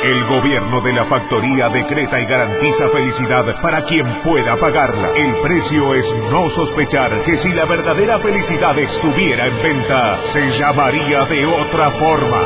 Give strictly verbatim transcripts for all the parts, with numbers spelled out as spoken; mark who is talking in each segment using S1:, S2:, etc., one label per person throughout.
S1: El gobierno de la factoría decreta y garantiza felicidad para quien pueda pagarla. El precio es no sospechar que si la verdadera felicidad estuviera en venta, se llamaría de otra forma.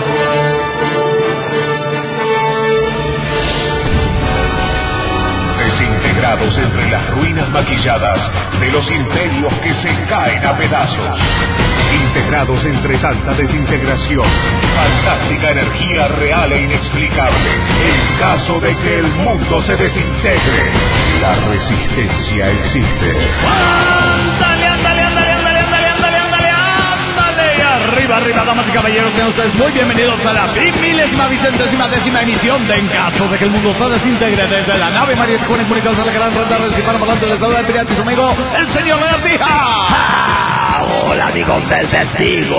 S1: Desintegrados entre las ruinas maquilladas de los imperios que se caen a pedazos. Integrados entre tanta desintegración, fantástica energía real e inexplicable. En caso de que el mundo se desintegre, la resistencia existe.
S2: ¡Ándale, ándale, ándale, ándale, ándale, ándale, ándale, ándale! Arriba, arriba, damas y caballeros, sean ustedes muy bienvenidos a la milésima, vicentésima, décima emisión de En caso de que el mundo se desintegre, desde la nave María Tijuana, comunicados a la gran red de hispanoparlante, les saluda el pirata y su amigo, el señor Lagartija.
S3: Hola amigos del testigo.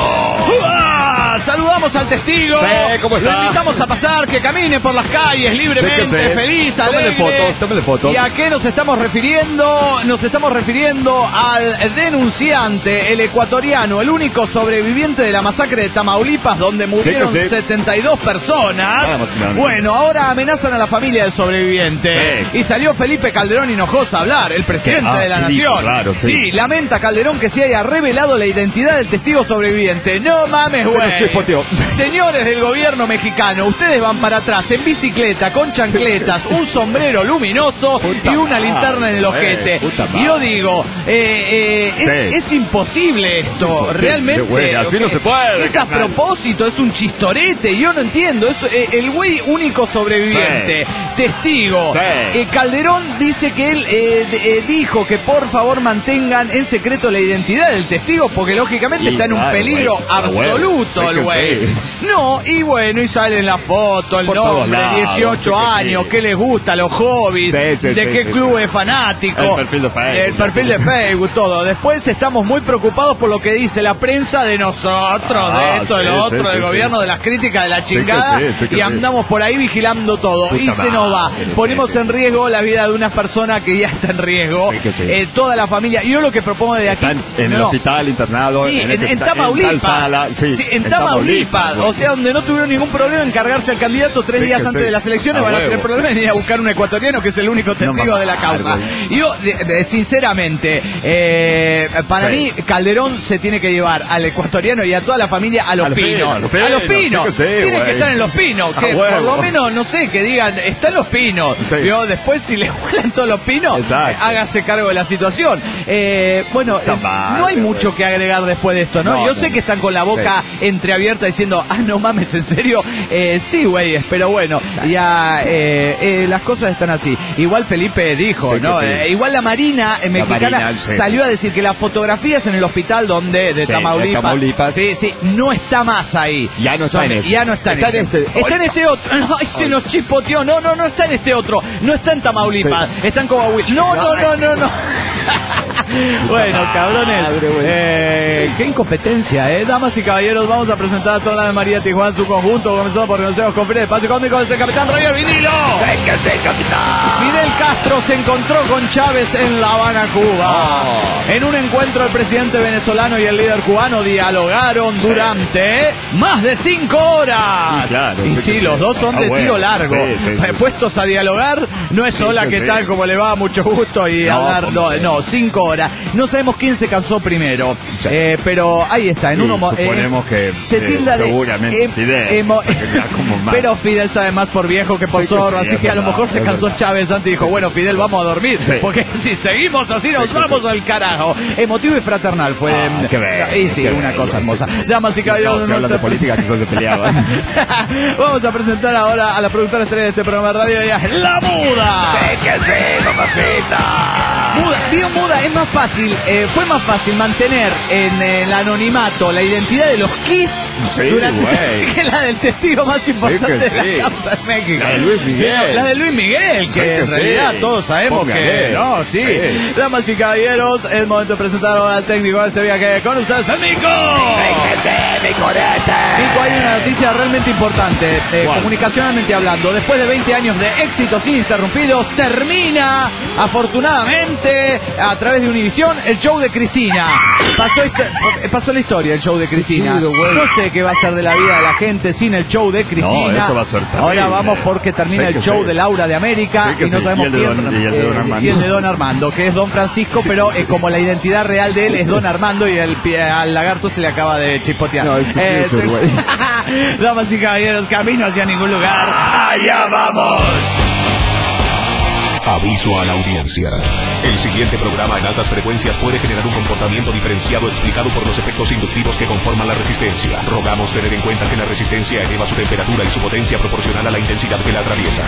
S2: ¡Uah! Saludamos al testigo.
S3: Sí, ¿cómo está?
S2: Lo invitamos a pasar, que camine por las calles libremente,
S3: sí, sí.
S2: feliz,
S3: Tómale
S2: alegre.
S3: fotos, tómale fotos.
S2: ¿Y a qué nos estamos refiriendo? Nos estamos refiriendo al denunciante, el ecuatoriano, el único sobreviviente de la masacre de Tamaulipas, donde murieron
S3: sí, sí.
S2: setenta y dos personas.
S3: Vamos, vamos.
S2: Bueno, ahora amenazan a la familia del sobreviviente.
S3: Sí.
S2: Y salió Felipe Calderón Hinojosa a hablar, el presidente
S3: Ah,
S2: de la
S3: sí,
S2: nación.
S3: claro, sí.
S2: sí, lamenta Calderón que se haya revelado la identidad del testigo sobreviviente. No mames,
S3: Se
S2: güey.
S3: lo chispoteó.
S2: Señores del gobierno mexicano, ustedes van para atrás en bicicleta, con chancletas, un sombrero luminoso
S3: Puta
S2: y una
S3: madre,
S2: linterna en el ojete.
S3: eh, puta
S2: Y yo
S3: madre.
S2: digo, eh, eh, es,
S3: Sí.
S2: es imposible esto,
S3: imposible,
S2: realmente.
S3: güey, así no se puede,
S2: Es a
S3: carnal.
S2: propósito, es un chistorete, yo no entiendo. Es eh, el güey único sobreviviente, testigo.
S3: Sí.
S2: Eh, Calderón dice que él eh, de- eh, dijo que por favor mantengan en secreto la identidad del testigo, porque lógicamente
S3: Y
S2: está en un
S3: claro,
S2: peligro
S3: güey, a huevo.
S2: absoluto
S3: Sí
S2: el
S3: que
S2: güey.
S3: sí.
S2: No, y bueno, y sale en la foto el
S3: Por todos
S2: nombre,
S3: lados,
S2: dieciocho
S3: sí que
S2: años,
S3: sí.
S2: qué les gusta, los hobbies,
S3: Sí, sí,
S2: de
S3: sí,
S2: qué
S3: sí,
S2: club
S3: sí.
S2: es fanático,
S3: El perfil de Facebook.
S2: el perfil de Facebook, todo. Después estamos muy preocupados por lo que dice la prensa de nosotros,
S3: Ah,
S2: de esto, de
S3: sí,
S2: lo otro,
S3: sí,
S2: del
S3: sí,
S2: gobierno,
S3: sí.
S2: de las críticas, de la
S3: Sí que
S2: chingada,
S3: sí, sí que
S2: y
S3: sí.
S2: andamos por ahí vigilando todo.
S3: Puta
S2: y se nos va.
S3: madre,
S2: Ponemos
S3: sí, sí.
S2: en riesgo la vida de unas personas que ya está en riesgo.
S3: Sí que sí.
S2: Eh, toda la familia. Yo lo que propongo de aquí...
S3: Están en el
S2: no.
S3: hospital internado.
S2: Sí, en,
S3: este
S2: en
S3: hospital,
S2: Tamaulipas.
S3: En tal sala, sí,
S2: Sí, en
S3: en
S2: Tamaulipas.
S3: Tamaulipas,
S2: O sea, donde no tuvieron ningún problema en cargarse al candidato tres
S3: Sí,
S2: días
S3: que
S2: antes
S3: sí.
S2: de las elecciones,
S3: A
S2: van a
S3: huevo.
S2: tener problemas en ir a buscar un ecuatoriano que es el único testigo
S3: No,
S2: de la
S3: mamá,
S2: causa.
S3: güey.
S2: Yo, de- de- sinceramente, eh, para
S3: Sí.
S2: mí, Calderón se tiene que llevar al ecuatoriano y a toda la familia a Los
S3: A Los
S2: Pinos.
S3: Pinos, a Los
S2: A Los
S3: Pinos,
S2: Pinos.
S3: sí que sí,
S2: Tiene
S3: güey.
S2: que estar en Los Pinos.
S3: A
S2: Que por
S3: huevo.
S2: lo menos, no sé, que digan, está en Los Pinos.
S3: Sí.
S2: Yo después, si le vuelan todos los pinos,
S3: Exacto.
S2: hágase cargo de la situación. Eh, bueno,
S3: Está
S2: eh,
S3: mal,
S2: no hay
S3: güey.
S2: mucho que agregar después de esto, ¿no?
S3: No,
S2: Yo
S3: no,
S2: sé
S3: no.
S2: que están con la boca entreabierta diciendo, ah, no mames, ¿en serio? Eh, sí, güeyes, pero bueno, ya eh, eh, las cosas están así. Igual Felipe dijo,
S3: Sí que
S2: ¿no?
S3: sí.
S2: Eh, igual la Marina eh, mexicana
S3: Marina, sí.
S2: salió a decir que las fotografías en el hospital donde de
S3: Sí,
S2: Tamaulipas,
S3: de Tamaulipas.
S2: sí, sí, no está más ahí.
S3: Ya no está
S2: Son-
S3: en ese.
S2: Ya no está en
S3: Está en
S2: ese.
S3: este.
S2: Está en este otro. No, ay, se nos chispoteó. No, no, no está en este otro. No está en Tamaulipas.
S3: Sí.
S2: Está en Coahuila. No, no, no, no, no. Bueno, cabrones,
S3: madre, güey.
S2: eh, qué incompetencia, ¿eh? Damas y caballeros, vamos a presentar a toda la de María Tijuana en su conjunto, comenzando por consejos con Fidel Espacio Cósmico desde el capitán Roger Vinilo.
S3: Sí que sí, capitán.
S2: Fidel Castro se encontró con Chávez en La Habana, Cuba.
S3: Oh.
S2: En un encuentro, el presidente venezolano y el líder cubano dialogaron durante más de cinco horas.
S3: Sí, claro,
S2: y
S3: sí
S2: sí,
S3: que
S2: los
S3: sí.
S2: dos son
S3: Ah,
S2: de
S3: bueno,
S2: tiro largo.
S3: sí, sí, sí.
S2: Puestos a dialogar, no es
S3: Sí,
S2: hola,
S3: que
S2: ¿qué
S3: sí.
S2: tal? ¿Cómo le va? Mucho gusto. Y
S3: No,
S2: hablar,
S3: ¿cómo
S2: no,
S3: se-
S2: no, cinco horas. No sabemos quién se cansó primero.
S3: Sí.
S2: Eh, pero ahí está, en
S3: Y
S2: uno mo- eh,
S3: suponemos que,
S2: se
S3: eh,
S2: tilda de
S3: seguramente
S2: eh,
S3: Fidel,
S2: emo-
S3: porque ya como más.
S2: pero Fidel sabe más por viejo que por
S3: Sí que
S2: zorro,
S3: sí,
S2: así
S3: es
S2: que a lo
S3: verdad,
S2: mejor se
S3: es
S2: cansó
S3: verdad.
S2: Chávez antes y dijo, bueno, Fidel, vamos a dormir,
S3: Sí.
S2: porque si seguimos así nos
S3: Sí que
S2: vamos
S3: sí.
S2: al carajo. Emotivo y fraternal fue.
S3: Ah, qué bello,
S2: y sí,
S3: qué
S2: una
S3: bello,
S2: cosa
S3: sí.
S2: hermosa. Damas y caballeros,
S3: No, si hablan de política, que se peleaban.
S2: vamos a presentar ahora a la productora estrella de este programa de radio, ella es La Muda.
S3: Sí que sí, mamacita.
S2: Muda, digo Muda, es más fácil, eh, fue más fácil mantener en eh, el anonimato la identidad de los Kiss
S3: Sí,
S2: durante
S3: güey.
S2: que la del testigo más importante
S3: que
S2: de
S3: sí.
S2: la causa en México.
S3: La de Luis Miguel.
S2: La de Luis Miguel, que
S3: Sí que
S2: en
S3: sí.
S2: realidad todos sabemos
S3: Póngale.
S2: que no, sí.
S3: Sí.
S2: Damas y caballeros, es momento de presentar ahora al técnico de este viaje con ustedes, el Nico.
S3: Sí que sí, mi corete.
S2: Nico, hay una noticia realmente importante, eh, comunicacionalmente hablando. Después de veinte años de éxitos ininterrumpidos, termina, afortunadamente, a través de Univisión, el show de Cristina. Pasó, esta, pasó la historia el show de Cristina. No sé qué va a ser de la vida de la gente sin el show de Cristina.
S3: No, esto va a ser terrible.
S2: Ahora vamos porque termina el show sí. de Laura de América
S3: sí
S2: y no
S3: sí.
S2: sabemos
S3: y quién.
S2: Don,
S3: y, el de Don Armando.
S2: y el de Don Armando, que es Don Francisco, sí. pero eh, como la identidad real de él es Don Armando y el, al lagarto se le acaba de chispotear. No, eh, se... Damas y caballeros, camino hacia ningún lugar. ¡Allá vamos!
S1: Aviso a la audiencia. El siguiente programa en altas frecuencias puede generar un comportamiento diferenciado explicado por los efectos inductivos que conforman la resistencia. Rogamos tener en cuenta que la resistencia eleva su temperatura y su potencia proporcional a la intensidad que la atraviesa.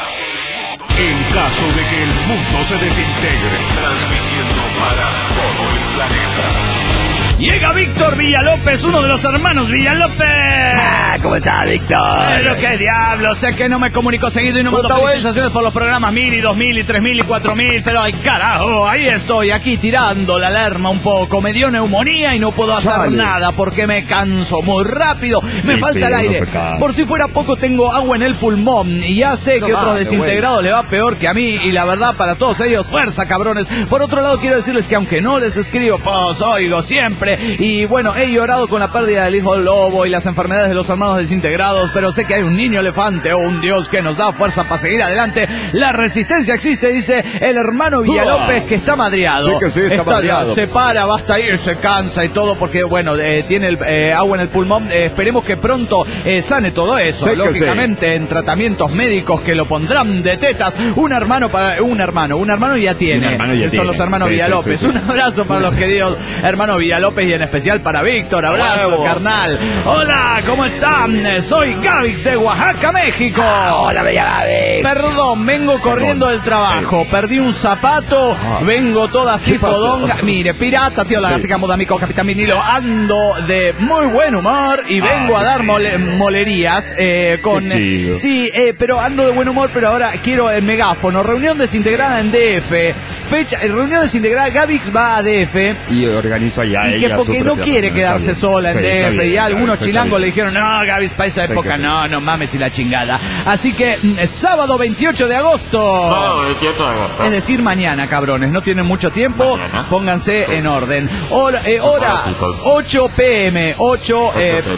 S1: En caso de que el mundo se desintegre, transmitiendo para todo el planeta.
S2: Llega Víctor Villalópez, uno de los hermanos Villalópez.
S3: Ah, ¿cómo está, Víctor?
S2: Pero qué diablo, sé que no me comunico seguido y no mando felicitaciones por los programas mil y dos mil y tres mil y cuatro mil, pero ay carajo, ahí estoy, aquí tirando la alarma un poco. Me dio neumonía y no puedo hacer Chale. nada porque me canso muy rápido. Me sí, falta sí, el aire. No por si fuera poco tengo agua en el pulmón y ya sé no que otros desintegrados bueno. le va peor que a mí y la verdad para todos ellos, fuerza cabrones. Por otro lado quiero decirles que aunque no les escribo, pues oigo siempre. Y bueno, he llorado con la pérdida del hijo lobo y las enfermedades de los hermanos desintegrados, pero sé que hay un niño elefante o un dios que nos da fuerza para seguir adelante. La resistencia existe, dice el hermano Villalópez, que está madriado.
S3: Sí que sí, está, está madriado.
S2: Se para, basta ir, se cansa y todo porque, bueno, eh, tiene el, eh, agua en el pulmón. Eh, esperemos que pronto eh, sane todo eso. Sí lógicamente, sí. en tratamientos médicos que lo pondrán de tetas. Un hermano para un hermano, un hermano ya tiene. Un hermano ya tiene. Son los hermanos sí, Villalópez. Sí, sí, sí. Un abrazo para los queridos hermanos Villalópez. Y en especial para Víctor, abrazo, Huevo. carnal. Hola, ¿cómo están? Soy Gavix de Oaxaca, México.
S3: Ah, hola, bella Gavix.
S2: Perdón, vengo corriendo del trabajo. Sí. Perdí un zapato, ah. vengo toda así fodonga. Mire, pirata, tío, lagartica, sí. modamico, capitán vinilo. Ando de muy buen humor y vengo ah, a dar mole, molerías eh, con... Eh, sí, eh, pero ando de buen humor, pero ahora quiero el megáfono. Reunión desintegrada en D F. Fecha, reunión desintegrada, Gavix va a D F.
S3: Y organizo allá
S2: y que porque no quiere quedarse sola en sí, D F bien, y algunos chilangos le dijeron no, Gavix, para esa época sí, no, sí. no mames y la chingada. Así que sábado veintiocho de agosto.
S4: Sábado veintiocho de agosto.
S2: Es decir, mañana, cabrones, no tienen mucho tiempo, mañana. pónganse sí. en orden. Hora, eh, hora ocho pm, ocho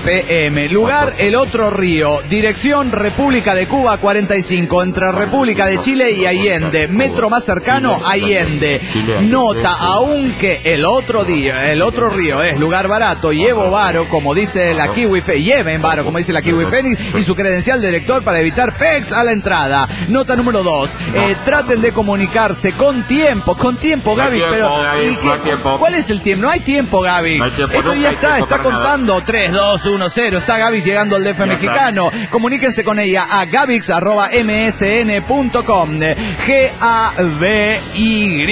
S2: pm, lugar El Otro Río, dirección República de Cuba cuarenta y cinco, entre República de Chile y Allende, metro más cercano Allende. Nota, aunque el otro día, el otro río es lugar barato, llevo varo, como dice la Kiwi Fénix, lleven varo, como dice la Kiwi Fénix, y su credencial de lector para evitar P E X a la entrada. Nota número dos, eh, traten de comunicarse con tiempo, con tiempo, Gaby, pero ¿y qué, ¿cuál es el tiempo? No hay tiempo, Gaby. No Esto ya está, está contando tres, dos, uno, cero, está Gaby llegando al D F mexicano. Comuníquense con ella a gavix arroba m s n punto com, G A B Y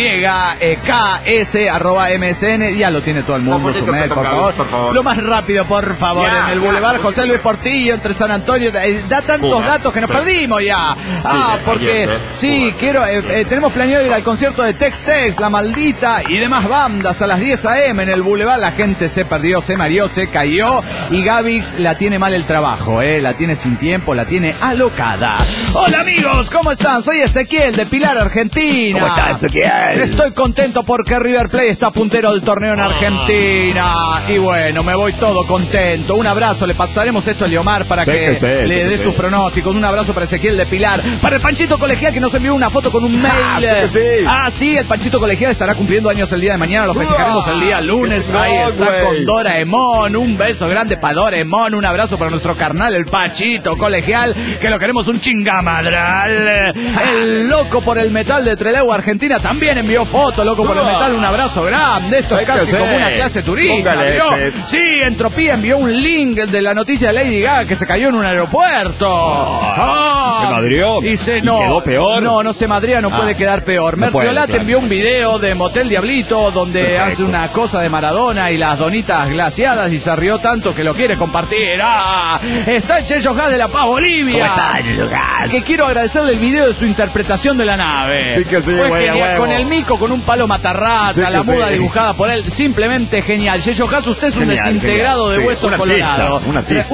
S2: K S arroba m s n, ya lo tiene todo el mundo, su mail, por favor. por favor. Lo más rápido, por favor, ya, en el Boulevard ya, José Luis Portillo, entre San Antonio, da tantos Una, datos que nos sí. perdimos ya. Ah, sí, porque, ayer, sí, Una. quiero, eh, eh, tenemos planeado ir al concierto de Tex Tex, La Maldita y demás bandas a las diez a eme en el Boulevard. La gente se perdió, se mareó, se cayó y Gavix la tiene mal el trabajo, eh, la tiene sin tiempo, la tiene alocada. Hola amigos, ¿cómo están? Soy Ezequiel de Pilar, Argentina.
S3: ¿Cómo estás, Ezequiel?
S2: Estoy contento porque River Plate está puntero del torneo en Argentina. Y bueno, me voy todo contento. Un abrazo, le pasaremos esto a Leomar para sí, que, que sí, le sí, dé sí. sus pronósticos. Un abrazo para Ezequiel de Pilar. Para el Panchito Colegial que nos envió una foto con un mail. Ah, sí, sí. ah, sí, el Panchito Colegial estará cumpliendo años el día de mañana. Lo festejaremos el día lunes. Sí, Ahí está wey. con Doraemon. Un beso grande para Doraemon. Un abrazo para nuestro carnal, el Panchito Colegial, que lo queremos un chingamadral. El Loco por el Metal de Trelew, Argentina, también envió foto. Loco por el Metal, un abrazo grande. Esto es casi como una clase turística. Sí, Entropía envió un link de la noticia de Lady Gaga que se cayó en un aeropuerto. Oh,
S3: oh, se madrió.
S2: Y se no,
S3: y quedó peor.
S2: No, no se madría, no ah, puede quedar peor. No Merciolat claro. envió un video de Motel Diablito donde Perfecto. hace una cosa de Maradona y las donitas glaciadas y se rió tanto que lo quiere compartir. Ah, está el Cheyo Gas de La Paz, Bolivia.
S3: ¿Cómo está, Cheyo Gas?
S2: Que quiero agradecerle el video de su interpretación de la nave.
S3: Sí que sí,
S2: Fue
S3: güey,
S2: genial, con el mico, con un palo matarrata, sí la muda sí. dibujada por él, simplemente genial. Cheyo Gas, usted es un genial, desintegrado genial. de sí, hueso
S3: una
S2: colorado.
S3: Tista, una, tista.
S2: una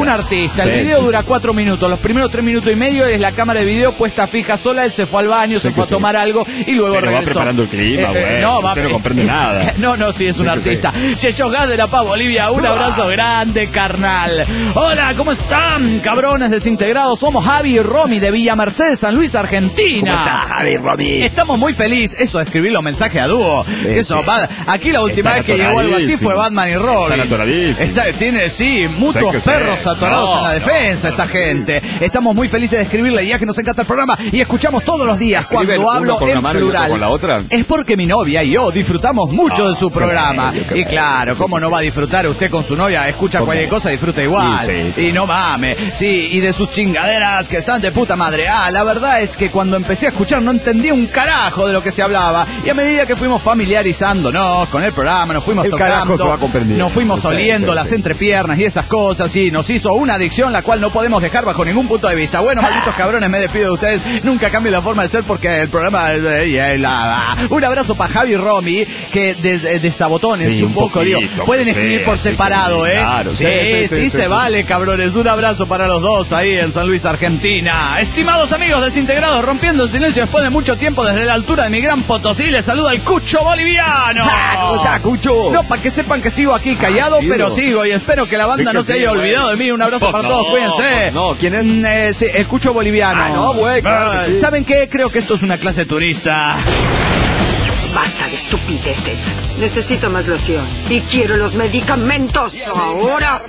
S2: un artista. El
S3: Sí,
S2: video
S3: sí.
S2: dura cuatro minutos. Los primeros tres minutos y medio es la cámara de video puesta fija sola. Él se fue al baño,
S3: Sí
S2: se fue a
S3: que sí.
S2: tomar algo y luego
S3: Pero
S2: regresó.
S3: va preparando el clima, güey.
S2: no, va
S3: Usted no comprende nada.
S2: No, no, sí, es un
S3: Sí que
S2: artista. Checho Gas de La Paz, Bolivia. Un abrazo grande, carnal. Hola, ¿cómo están, cabrones desintegrados? Somos Javi y Romy de Villa Mercedes, San Luis, Argentina.
S3: ¿Cómo estás, Javi, Romy?
S2: Estamos muy felices. Eso de escribir los mensajes a dúo.
S3: Sí,
S2: Eso,
S3: sí.
S2: va- aquí la última
S3: Está
S2: vez que llegó algo así
S3: atoradísimo.
S2: fue Batman y Robin.
S3: Está atoradísimo.
S2: Está, tiene, sí, mutuos
S3: Sé que
S2: perros
S3: sí.
S2: atorados
S3: No,
S2: en la
S3: no,
S2: defensa,
S3: no,
S2: esta
S3: no.
S2: gente. Estamos muy felices de escribirle, ya que nos encanta el programa y escuchamos todos los días
S3: ¿Escriben
S2: cuando
S3: uno
S2: hablo
S3: con
S2: en
S3: una mano y otro
S2: plural.
S3: con la otra?
S2: Es porque mi novia y yo disfrutamos mucho
S3: Ah,
S2: de su
S3: qué
S2: programa.
S3: bello, qué
S2: Y claro,
S3: bello.
S2: ¿cómo
S3: Sí,
S2: no
S3: sí.
S2: va a disfrutar usted con su novia? Escucha
S3: ¿Cómo?
S2: cualquier cosa, disfruta igual.
S3: Sí, sí.
S2: Y no mames. Sí, y de sus chingaderas que están de puta madre. Ah, la verdad es que cuando empecé a escuchar no entendía un carajo de lo que se hablaba. Y a medida que fuimos familiarizándonos con el programa, nos fuimos
S3: El carajo
S2: tocando,
S3: se va comprendiendo.
S2: nos fuimos
S3: Sí,
S2: oliendo
S3: sí,
S2: las
S3: sí.
S2: entrepiernas y esas cosas, y nos hizo una adicción la cual no podemos dejar bajo ningún punto de vista. Bueno, malditos cabrones, me despido de ustedes. Nunca cambien la forma de ser porque el programa... eh, eh, la- la- Un abrazo para Javi y Romy, que des, eh, desabotones
S3: Sí,
S2: un
S3: un
S2: poco, digo.
S3: poquito,
S2: Pueden
S3: que
S2: escribir
S3: sea,
S2: por
S3: sí,
S2: separado,
S3: que-
S2: ¿eh?
S3: claro,
S2: sí,
S3: sí,
S2: sí,
S3: sí, sí,
S2: se
S3: sí.
S2: vale, cabrones. Un abrazo para los dos ahí en San Luis, Argentina. Estimados amigos desintegrados, rompiendo el silencio después de mucho tiempo desde la altura de mi gran Potosí, les saluda el Cucho Boliviano.
S3: ¿Cómo está, Cucho?
S2: No, para que sepan que sigo aquí callado,
S3: Ah, sigo.
S2: pero sigo y espero que la banda
S3: Sí que
S2: no se
S3: sí,
S2: haya
S3: güey.
S2: olvidado de mí. Un abrazo
S3: Pues
S2: para
S3: no,
S2: todos, cuídense.
S3: no, ¿quién es?
S2: Mm, eh, sí, el Cucho Boliviano.
S3: Ah, no, güey, claro que sí.
S2: ¿Saben qué? Creo que esto es una clase turista.
S4: Basta de estupideces. Necesito más loción. Y quiero los medicamentos ahora.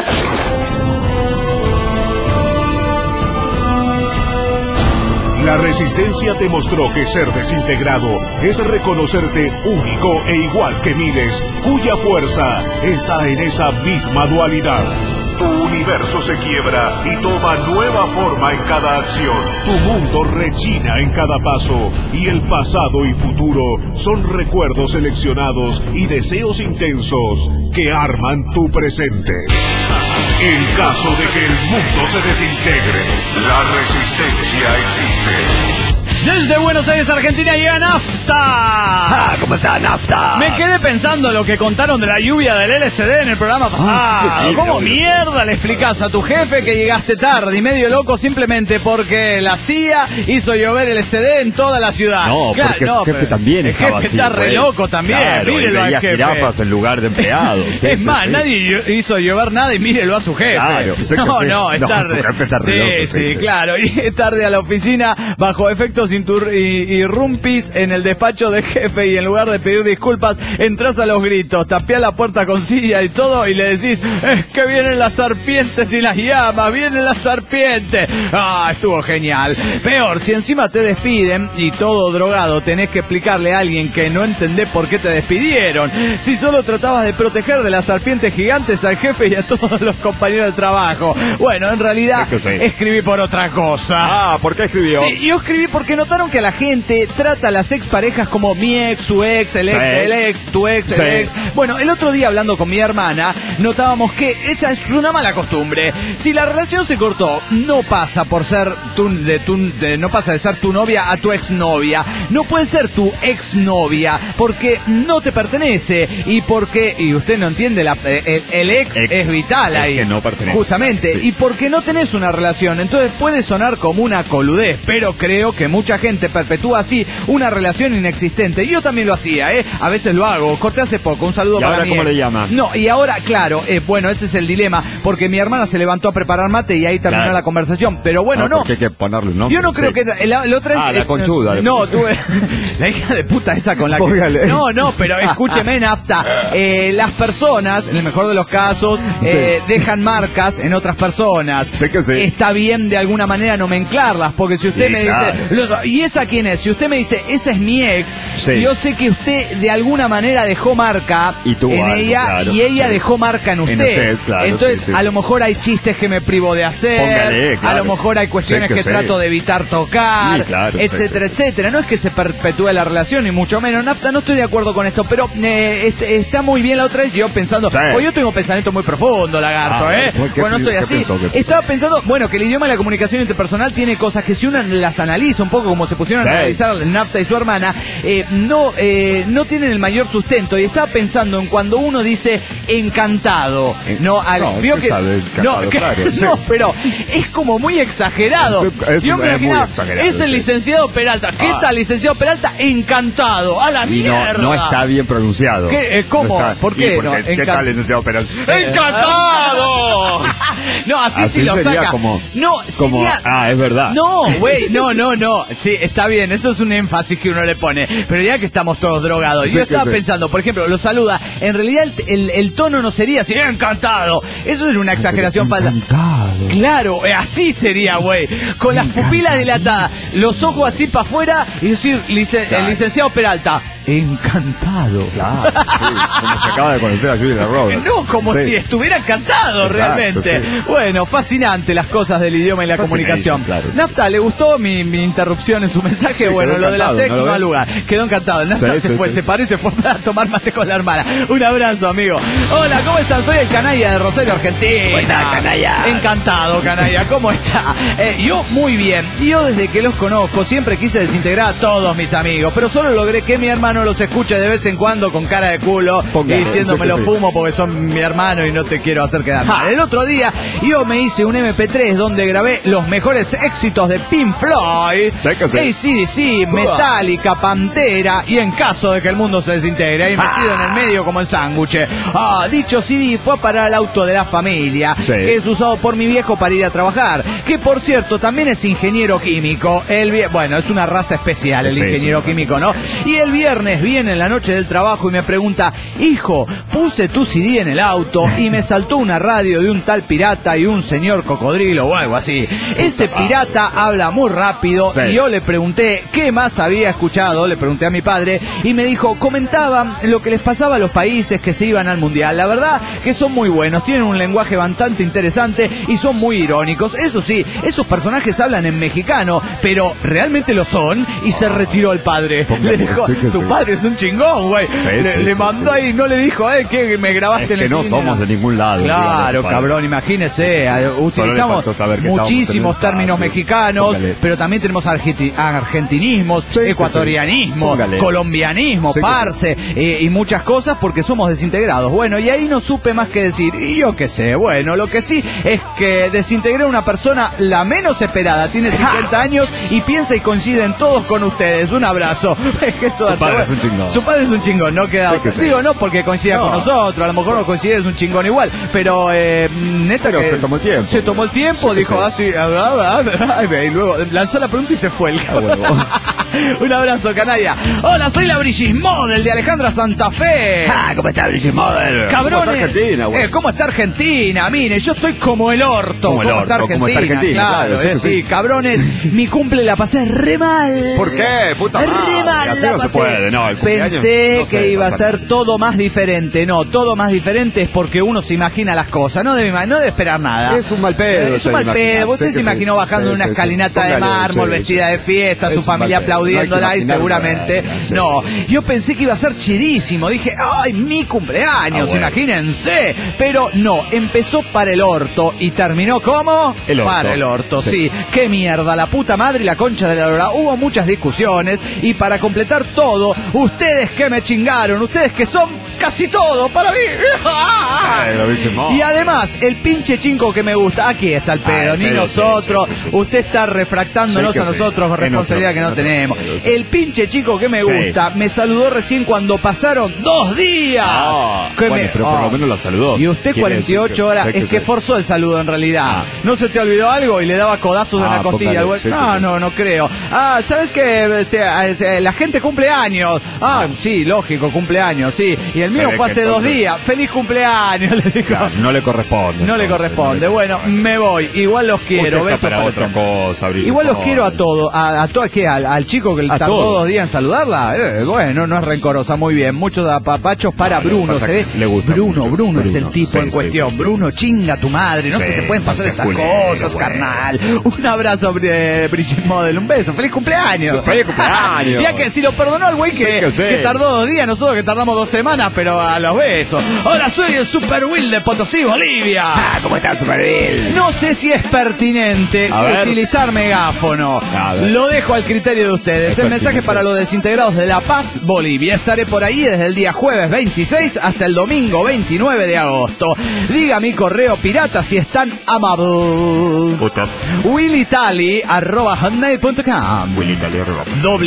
S1: La resistencia te mostró que ser desintegrado es reconocerte único e igual que miles, cuya fuerza está en esa misma dualidad. Tu universo se quiebra y toma nueva forma en cada acción. Tu mundo rechina en cada paso y el pasado y futuro son recuerdos seleccionados y deseos intensos que arman tu presente. En caso de que el mundo se desintegre, la resistencia existe.
S2: Desde Buenos Aires, Argentina, llega Nafta.
S3: Ah, ¿cómo está, Nafta?
S2: Me quedé pensando lo que contaron de la lluvia del L C D en el programa pasado.
S3: Ah, sí, sí,
S2: ¿Cómo
S3: obvio.
S2: mierda le explicás a tu jefe que llegaste tarde y medio loco simplemente porque la C I A hizo llover L C D en toda la ciudad?
S3: No,
S2: Claro,
S3: porque
S2: no,
S3: su jefe
S2: pero
S3: también
S2: el
S3: estaba
S2: jefe
S3: así,
S2: está re
S3: güey.
S2: loco también.
S3: Claro, y
S2: Mírelo al
S3: veía
S2: jefe.
S3: jirafas en lugar de empleados. Sí,
S2: es
S3: sí,
S2: más,
S3: sí.
S2: nadie hizo llover nada y mírelo a su jefe.
S3: Claro, sé que
S2: no,
S3: sí.
S2: no, es
S3: No,
S2: tarde.
S3: su jefe está re
S2: sí,
S3: loco,
S2: sí,
S3: sí, sí.
S2: claro. Y es tarde a la oficina bajo efectos intur- y, y rumpis en el despacho de jefe y en lugar de pedir disculpas, entras a los gritos, tapeás la puerta con silla y todo y le decís, es que vienen las serpientes y las llamas, vienen las serpientes. Ah, estuvo genial. Peor, si encima te despiden y todo drogado tenés que explicarle a alguien que no entendés por qué te despidieron. Si solo tratabas de proteger de las serpientes gigantes al jefe y a todos los compañeros de trabajo. Bueno, en realidad
S3: Sí que sí.
S2: escribí por otra cosa.
S3: Ah, ¿por qué escribió?
S2: Sí, yo escribí porque notaron que la gente trata a las exparejas como mi ex, su ex, el ex,
S3: Sí.
S2: el ex, tu ex,
S3: Sí.
S2: el ex. Bueno, el otro día hablando con mi hermana, notábamos que esa es una mala costumbre. Si la relación se cortó, no pasa por ser tu, de tu, de- no pasa de ser tu novia a tu exnovia. No puede ser tu exnovia porque no te pertenece y porque, y usted no entiende, la, el, el ex,
S3: Ex,
S2: es vital
S3: es
S2: ahí.
S3: que no pertenece.
S2: Justamente,
S3: Sí.
S2: y porque no tenés una relación, entonces puede sonar como una coludez, pero creo que mucha gente perpetúa así una relación inexistente. Yo también lo hacía, ¿eh? A veces lo hago. Corté hace poco, un saludo
S3: ¿Y
S2: para
S3: ahora
S2: mi
S3: cómo
S2: ex.
S3: le llama?
S2: No, y ahora, claro, eh, bueno, ese es el dilema, porque mi hermana se levantó a preparar mate y ahí terminó
S3: Claro.
S2: la conversación, pero bueno, no.
S3: Porque hay que ponerle un nombre.
S2: Yo no creo
S3: sí.
S2: que la, la otra
S3: Ah, la
S2: eh,
S3: conchuda.
S2: No, tuve la hija de puta esa con la que
S3: Póngale.
S2: no, no, pero escúcheme, Nafta. Eh, las personas, en el mejor de los casos, eh, dejan marcas en otras personas.
S3: Sé que sí.
S2: Está bien de alguna manera nomenclarlas, porque si usted
S3: Sí,
S2: me
S3: claro.
S2: dice, "Los- ¿y esa quién es?" Si usted me dice, esa es mi ex,
S3: Sí.
S2: yo sé que usted de alguna manera dejó marca
S3: Y tuvo
S2: en
S3: algo,
S2: ella
S3: claro.
S2: y ella
S3: Sí.
S2: dejó marca en usted.
S3: En usted, claro,
S2: Entonces,
S3: sí, sí.
S2: a lo mejor hay chistes que me privo de hacer,
S3: Póngale,
S2: a
S3: claro.
S2: lo mejor hay cuestiones
S3: Sé
S2: que,
S3: que sí.
S2: trato de evitar tocar,
S3: Sí, claro,
S2: etcétera,
S3: sí, sí.
S2: etcétera. No es que se perpetúe la relación, ni mucho menos. Nafta, no estoy de acuerdo con esto, pero eh, este, está muy bien la otra vez yo pensando,
S3: Sí.
S2: o yo tengo un pensamiento muy profundo, lagarto,
S3: Ah,
S2: ¿eh?
S3: ¿por qué-
S2: Bueno, no estoy
S3: qué
S2: así.
S3: pensó, qué pensó?
S2: Estaba pensando, bueno, que el idioma de la comunicación interpersonal tiene cosas que si uno las analiza un poco poco, como se pusieron
S3: Sí.
S2: a analizar Nafta y su hermana, eh, no, eh, no tienen el mayor sustento. Y estaba pensando en cuando uno dice encantado. No, al,
S3: No,
S2: vio
S3: ¿qué
S2: que,
S3: sabe?
S2: no,
S3: Encantado,
S2: que-
S3: claro.
S2: no, pero es como muy exagerado.
S3: Es- es-
S2: Yo me
S3: es
S2: imaginaba,
S3: muy exagerado,
S2: es el
S3: sí.
S2: licenciado Peralta. ¿Qué
S3: Ah.
S2: tal, licenciado Peralta? Encantado. A la
S3: Y no,
S2: mierda.
S3: no está bien pronunciado.
S2: ¿Qué? Eh, ¿Cómo?
S3: No está-
S2: ¿Por qué
S3: ¿Y
S2: no?
S3: ¿Qué
S2: Encan-
S3: tal, licenciado Peralta?
S2: ¡Encantado! No, así,
S3: Así
S2: sí lo
S3: sería
S2: saca.
S3: como-
S2: no,
S3: como,
S2: sería-
S3: ah, es verdad.
S2: No, güey, no, no, no. Sí, está bien, eso es un énfasis que uno le pone. Pero ya que estamos todos drogados.
S3: Sí,
S2: Yo
S3: que
S2: estaba
S3: sí.
S2: pensando, por ejemplo, lo saluda. En realidad el, el- el tono no sería así, encantado. Eso es una exageración falsa. Claro, eh, así sería, güey. Con las pupilas dilatadas, los ojos así para afuera y decir, lice-
S3: Claro.
S2: el licenciado Peralta, encantado.
S3: Claro, sí, como se acaba de conocer a Julia Roberts.
S2: No, como
S3: Sí.
S2: si estuviera encantado
S3: Exacto,
S2: realmente.
S3: sí.
S2: Bueno, fascinante las cosas del idioma y la
S3: Fascinante,
S2: comunicación.
S3: claro, sí.
S2: Nafta, ¿le gustó mi, mi interrupción en su mensaje?
S3: Sí,
S2: Bueno,
S3: quedó
S2: lo de la
S3: encantado,
S2: SEC
S3: ¿no lo
S2: no
S3: ves?
S2: al lugar. Quedó encantado. Nafta
S3: Sí,
S2: se
S3: sí,
S2: fue,
S3: sí.
S2: se paró y se fue a tomar mate con la hermana. Un abrazo, amigo. Hola, ¿cómo están? Soy el canalla de Rosario, Argentina.
S3: ¿Cómo está, canalla?
S2: Encantado, canalla. ¿Cómo está? Eh, yo muy bien. Yo desde que los conozco siempre quise desintegrar a todos mis amigos, pero solo logré que mi hermano los escuche de vez en cuando con cara de culo
S3: Póngale,
S2: y diciéndome
S3: sí,
S2: lo
S3: sí.
S2: fumo porque son mi hermano y no te quiero hacer quedar mal. El otro día yo me hice un eme pe tres donde grabé los mejores éxitos de Pink Floyd,
S3: Sí que sí.
S2: A C D C, Metallica, Pantera y En caso de que el mundo se desintegre, ahí metido en el medio como en sándwich. Ah, dicho C D fue para el auto de la familia,
S3: Sí.
S2: que es usado por mi viejo para ir a trabajar, que por cierto también es ingeniero químico. El vie- bueno, es una raza especial el
S3: Sí,
S2: ingeniero
S3: es una
S2: químico, ¿no? Y el viernes viene en la noche del trabajo y me pregunta, hijo, puse tu C D en el auto y me saltó una radio de un tal pirata y un señor cocodrilo o algo así. Ese pirata habla muy rápido
S3: Sí.
S2: y yo le pregunté qué más había escuchado, le pregunté a mi padre y me dijo, comentaban lo que les pasaba a los países que se iban al mundial. La verdad que son muy buenos, tienen un lenguaje bastante interesante y son muy irónicos. Eso sí, esos personajes hablan en mexicano, pero realmente lo son y se retiró el padre.
S3: Póngale,
S2: Le dijo,
S3: sí que
S2: su
S3: sí.
S2: padre es un chingón, güey.
S3: Sí,
S2: le
S3: sí,
S2: le
S3: sí,
S2: mandó
S3: sí.
S2: ahí, no le dijo, eh, que me grabaste
S3: Es
S2: en
S3: que
S2: el
S3: no
S2: cine.
S3: somos de ningún lado.
S2: Claro,
S3: digamos,
S2: cabrón, imagínese, eh, utilizamos
S3: faltó saber que estábamos
S2: muchísimos
S3: en un
S2: términos
S3: espacio.
S2: mexicanos,
S3: Póngale.
S2: pero también tenemos argenti- argentinismos,
S3: Sí, que
S2: ecuatorianismo,
S3: sí. Póngale.
S2: colombianismo,
S3: Sí, que
S2: parce, eh, y muchas cosas porque somos desintegrados. Bueno, y ahí no supe más que decir, y yo qué sé, bueno, lo que sí es que desintegré a una persona la menos esperada, tiene cincuenta años y piensa y coinciden todos con ustedes. Un abrazo. Qué suerte.
S3: padre
S2: Bueno,
S3: es un chingón.
S2: Su padre es un chingón, no queda
S3: Sí
S2: otra.
S3: que sí.
S2: Digo, no porque coincida
S3: No.
S2: con nosotros, a lo mejor no coincide, es un chingón igual, pero eh, neta
S3: Pero
S2: que
S3: se tomó el tiempo.
S2: se tomó el tiempo,
S3: Sí,
S2: dijo
S3: sí.
S2: así, ah, ah, ah, ah, y luego lanzó la pregunta y se fue el cabrón. Un abrazo, canalla. Hola, soy la Brigitte Model de Alejandra Santa Fe.
S3: Ah, ¿cómo está Brigitte Model?
S2: Cabrones,
S3: ¿Cómo está Argentina, güey?
S2: eh, ¿cómo está Argentina? Mire, yo estoy como el orto.
S3: Como el
S2: ¿Cómo está
S3: orto, como está
S2: Argentina?
S3: Argentina,
S2: Claro,
S3: claro, sí,
S2: eh, sí,
S3: sí.
S2: cabrones, mi cumple la pasé re mal.
S3: ¿Por qué? Puta madre,
S2: Re mal
S3: así
S2: la
S3: no se
S2: pasé.
S3: puede, no, el cumpleaños,
S2: Pensé
S3: no sé,
S2: que iba a
S3: no
S2: ser
S3: pasa.
S2: todo más diferente. No, todo más diferente es porque uno se imagina las cosas. No debe, no debe esperar nada.
S3: Es un mal pedo,
S2: Es un
S3: se
S2: mal
S3: imagina.
S2: pedo. Usted
S3: Sí
S2: se
S3: que
S2: imaginó
S3: sí.
S2: bajando
S3: Sí,
S2: una
S3: sí, sí.
S2: escalinata de
S3: Póngale,
S2: mármol,
S3: sí,
S2: vestida
S3: sí.
S2: de fiesta,
S3: Es
S2: su
S3: un
S2: familia
S3: mal pedo. No hay que
S2: aplaudiéndola y
S3: imaginar
S2: seguramente.
S3: nada, sí.
S2: No, yo pensé que iba a ser chidísimo. Dije, ay, mi cumpleaños,
S3: Ah, bueno.
S2: imagínense. Pero no, empezó para el orto y terminó como
S3: El orto.
S2: para el orto. Sí.
S3: Sí.
S2: Qué mierda, la puta madre y la concha de la lora. Hubo muchas discusiones y para completar todo, ustedes que me chingaron, ustedes que son casi todo para mí.
S3: Ay, lo dice Mo.
S2: Y además, el pinche chingo que me gusta, aquí está el pedo,
S3: Ah, el
S2: ni
S3: pedo,
S2: nosotros,
S3: sí, sí, sí, sí.
S2: usted está refractándonos
S3: Sí que
S2: a nosotros con
S3: sí. En
S2: responsabilidad
S3: otro-
S2: que no
S3: en otro
S2: tenemos.
S3: pedo, sí.
S2: El pinche chico que me
S3: Sí.
S2: gusta me saludó recién cuando pasaron dos días.
S3: Ah,
S2: Que
S3: bueno,
S2: me-
S3: pero por
S2: ah.
S3: lo menos la saludó.
S2: Y usted
S3: Quiere
S2: cuarenta y ocho
S3: decir que-
S2: horas,
S3: sé
S2: es que
S3: sí.
S2: forzó el saludo en realidad.
S3: Ah.
S2: ¿No se te olvidó algo? Y le daba codazos en
S3: Ah,
S2: la costilla
S3: póngale,
S2: al güey.
S3: sí,
S2: No,
S3: sí.
S2: no, no creo. Ah, ¿sabes qué? Se- se- la gente cumple años. Ah, sí, lógico, cumpleaños, sí. Y el
S3: Se
S2: mío
S3: ve
S2: fue
S3: que
S2: hace dos
S3: entonces-
S2: días. ¡Feliz cumpleaños! Le dijo.
S3: Claro, no le corresponde.
S2: No le
S3: entonces,
S2: corresponde.
S3: no le
S2: Bueno, me voy. Igual los quiero.
S3: Usted está
S2: Besos
S3: para
S2: para
S3: otra
S2: todos.
S3: cosa, Brigitte
S2: Igual los
S3: Model.
S2: quiero a todos. A, a todo, ¿qué? Al, al chico chico que
S3: A
S2: tardó
S3: todos.
S2: dos días en saludarla. Eh, bueno, no es rencorosa, muy bien. Muchos apapachos para
S3: No,
S2: Bruno.
S3: pasa
S2: Se ve.
S3: que le gusta
S2: Bruno,
S3: mucho.
S2: Bruno es el
S3: Bruno,
S2: tipo
S3: sí,
S2: en
S3: sí,
S2: cuestión.
S3: sí, sí.
S2: Bruno, chinga tu madre. No
S3: Sí,
S2: se te pueden
S3: no
S2: pasar
S3: seas
S2: estas
S3: culero,
S2: cosas,
S3: bueno.
S2: carnal. Un abrazo, eh, Brigitte Model. Un beso. ¡Feliz cumpleaños!
S3: ¡Feliz cumpleaños!
S2: Ya que si lo perdonó el güey que,
S3: Sí que sí.
S2: que tardó dos días, nosotros que tardamos dos semanas, pero a los besos. Hola, soy el Super Will de Potosí, Bolivia.
S3: Ah, ¿cómo estás, Super Bill?
S2: No sé si es pertinente
S3: A ver.
S2: utilizar megáfono.
S3: A ver.
S2: Lo dejo al criterio de ustedes.
S3: Es
S2: El mensaje
S3: pertinente.
S2: para los desintegrados de La Paz, Bolivia. Estaré por ahí desde el día jueves veintiséis hasta el domingo veintinueve de agosto. Diga mi correo pirata si están amables.
S3: Puta.
S2: willitali arroba hotmail punto com.
S3: Willy Calero.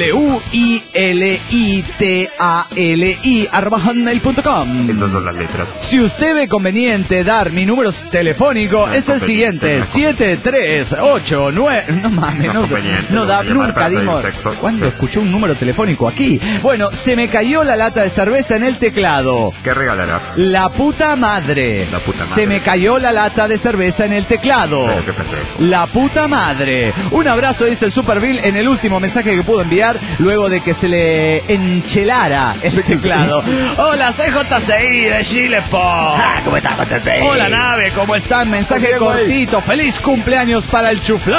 S2: W I L I T A L I arroba hotmail punto com.
S3: Esas son las letras.
S2: Si usted ve conveniente dar mi número telefónico,
S3: No
S2: es
S3: es
S2: el siguiente:
S3: conveniente,
S2: siete tres ocho nueve. No mames,
S3: No
S2: no,
S3: es conveniente,
S2: no da,
S3: lo voy a llamar
S2: nunca
S3: para hacer
S2: dimos.
S3: sexo.
S2: ¿Cuándo escuchó un número telefónico aquí? Bueno, se me cayó la lata de cerveza en el teclado.
S3: ¿Qué regalará?
S2: La puta madre.
S3: La puta madre.
S2: Se me cayó la lata de cerveza en el teclado.
S3: Pero qué pendejo.
S2: La puta madre. Un abrazo, dice el Super Bill en el último mensaje que pudo enviar luego de que se le enchelara el teclado. Hola, soy J C I de Chile, po.
S3: ¿Cómo estás, J C I?
S2: Hola, nave, ¿cómo están? Mensaje
S3: Bien, güey.
S2: cortito. Feliz cumpleaños para el Chufly.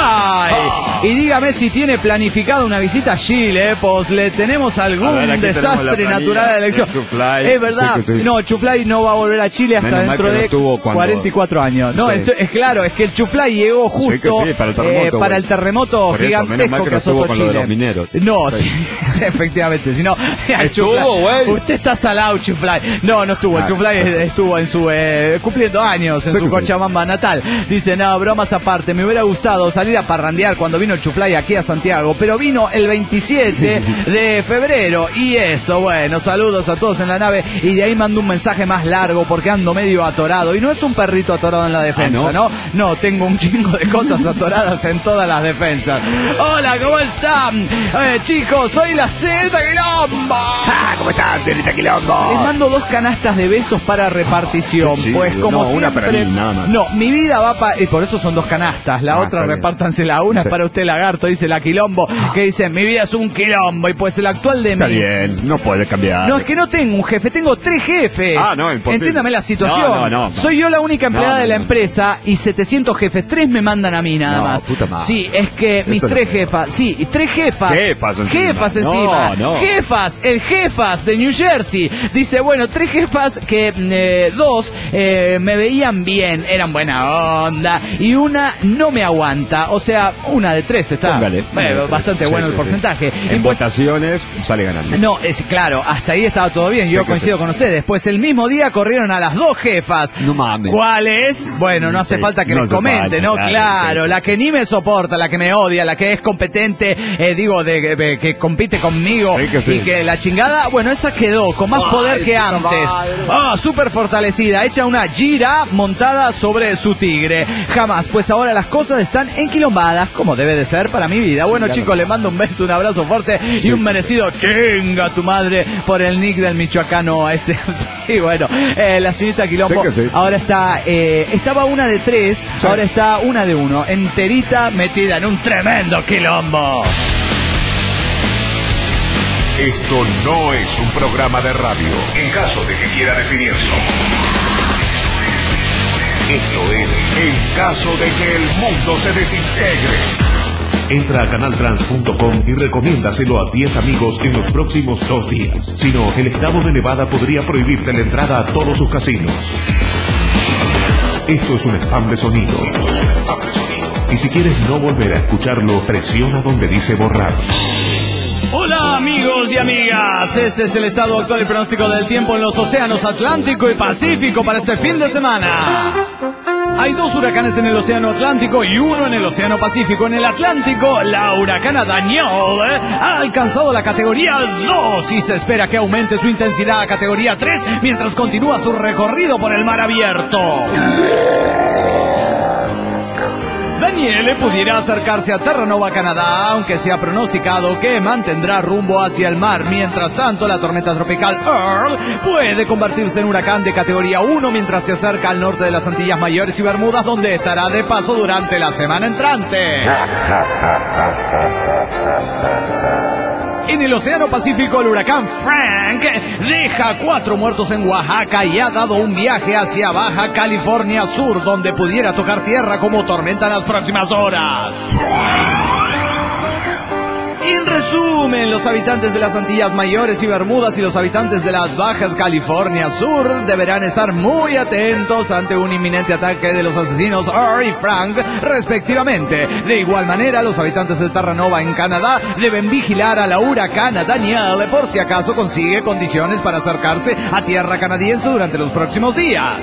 S3: Oh.
S2: Y dígame si tiene planificado una visita a Chile, pues le tenemos algún
S3: A ver, aquí tenemos
S2: desastre
S3: la planilla
S2: natural de la elección.
S3: del Chufly.
S2: Es verdad.
S3: Sí que sí.
S2: No, Chufly no va a volver a Chile hasta
S3: Menos mal
S2: dentro
S3: que no
S2: de
S3: estuvo cuando-
S2: cuarenta y cuatro años. No,
S3: Sí.
S2: esto- es claro, es que el Chufly llegó
S3: Sí que
S2: justo
S3: sí, para el terremoto,
S2: eh, para
S3: güey.
S2: el terremoto
S3: Por eso, menos
S2: gigantesco
S3: mal que
S2: que
S3: no estuvo
S2: azotó
S3: con lo de
S2: Chile.
S3: los mineros.
S2: No,
S3: Sí.
S2: sí, efectivamente, si no, el
S3: Estuvo,
S2: Chufly-
S3: güey.
S2: Usted está salado, Chufly. No, no estuvo, el
S3: Ah.
S2: Chufly estuvo en su eh, cumpliendo años en
S3: Sí
S2: su
S3: que sí.
S2: Cochabamba natal. Dice, no, bromas aparte, me hubiera gustado salir a parrandear cuando vino el Chufly aquí a Santiago, pero vino el veintisiete de febrero y eso, bueno, saludos a todos en la nave y de ahí mando un mensaje más largo porque ando medio atorado y no es un perrito atorado en la defensa,
S3: Ah,
S2: ¿no?
S3: ¿no?
S2: No, tengo un chingo de cosas atoradas en todas las defensas. Hola, ¿cómo están? Eh, chicos, soy la Celta Quilombo.
S3: Ah, ¿cómo estás, señorita Quilombo?
S2: Les mando dos canastas de besos para repartición,
S3: Sí,
S2: pues como
S3: no, una
S2: siempre,
S3: para mí, nada más.
S2: no, mi vida va para, y por eso son dos canastas, la
S3: Ah,
S2: otra
S3: está bien.
S2: repártansela, una
S3: Sí.
S2: es para usted lagarto, dice la Quilombo, que dice, mi vida es un quilombo, y pues el actual de
S3: Está
S2: mí.
S3: bien, no puede cambiar.
S2: No, es que no tengo un jefe, tengo tres jefes.
S3: Ah, no, imposible.
S2: Entiéndame la situación.
S3: No, no, no.
S2: Soy yo la única empleada
S3: No, no,
S2: de la
S3: no.
S2: empresa y setecientos jefes, tres me mandan a mí nada
S3: No,
S2: más.
S3: puta madre.
S2: Sí, es que mis
S3: Eso no
S2: tres
S3: creo.
S2: jefas, sí, y tres jefas.
S3: Jefas encima.
S2: Jefas
S3: No,
S2: encima.
S3: no.
S2: Jefas, el jefas de New Jersey. Dice, bueno, tres jefas que eh, dos eh, me veían bien, eran buena onda, y una no me aguanta. O sea, una de tres está.
S3: Póngale.
S2: Bueno, bastante
S3: Sí,
S2: bueno
S3: sí,
S2: el
S3: sí.
S2: porcentaje. Y
S3: En
S2: pues,
S3: votaciones sale ganando.
S2: no, es claro, hasta ahí estaba todo bien,
S3: Sí
S2: yo
S3: que
S2: coincido
S3: sí.
S2: con ustedes. Pues el mismo día corrieron a las dos jefas.
S3: No mames.
S2: ¿Cuáles? Bueno, no hace
S3: Sí,
S2: falta que
S3: no
S2: les
S3: hace
S2: comente,
S3: falta,
S2: ¿no?
S3: claro,
S2: Claro,
S3: sí.
S2: la que ni me soporta, la que me odia, la que es competente, eh, digo, de, de- que compite conmigo
S3: Sí que sí.
S2: y que la chingada, bueno, esa quedó con más poder que antes. Ah, súper fortalecida, hecha una gira montada sobre su tigre. Jamás, pues ahora las cosas están enquilombadas, como debe de ser para mi vida. Bueno,
S3: claro.
S2: chicos, les mando un beso, un abrazo fuerte y
S3: Sí.
S2: un merecido chinga tu madre por el nick del michoacano ese. Sí, bueno, eh, la señorita Quilombo
S3: Sí que sí.
S2: ahora está, eh, estaba una de tres,
S3: Sí.
S2: ahora está una de uno, enterita metida en un tremendo quilombo.
S1: Esto no es un programa de radio. En caso de que quiera definirlo. Esto es en caso de que el mundo se desintegre. Entra a canaltrans punto com y recomiéndaselo a diez amigos en los próximos dos días. Si no, el estado de Nevada podría prohibirte la entrada a todos sus casinos. Esto es un spam de sonido. Esto es un spam de sonido. Y si quieres no volver a escucharlo, presiona donde dice borrar.
S2: Hola amigos y amigas, este es el estado actual y pronóstico del tiempo en los océanos Atlántico y Pacífico para este fin de semana. Hay dos huracanes en el océano Atlántico y uno en el océano Pacífico. En el Atlántico, la huracana Daniel eh, ha alcanzado la categoría dos y se espera que aumente su intensidad a categoría tres mientras continúa su recorrido por el mar abierto. Daniele pudiera acercarse a Terranova, Canadá, aunque se ha pronosticado que mantendrá rumbo hacia el mar. Mientras tanto, la tormenta tropical Earl puede convertirse en huracán de categoría uno mientras se acerca al norte de las Antillas Mayores y Bermudas, donde estará de paso durante la semana entrante. En el Océano Pacífico, el huracán Frank deja cuatro muertos en Oaxaca y ha dado un viaje hacia Baja California Sur, donde pudiera tocar tierra como tormenta en las próximas horas. En resumen, los habitantes de las Antillas Mayores y Bermudas y los habitantes de las Bajas California Sur deberán estar muy atentos ante un inminente ataque de los asesinos R y Frank, respectivamente. De igual manera, los habitantes de Terranova en Canadá deben vigilar a la huracana Danielle por si acaso consigue condiciones para acercarse a tierra canadiense durante los próximos días.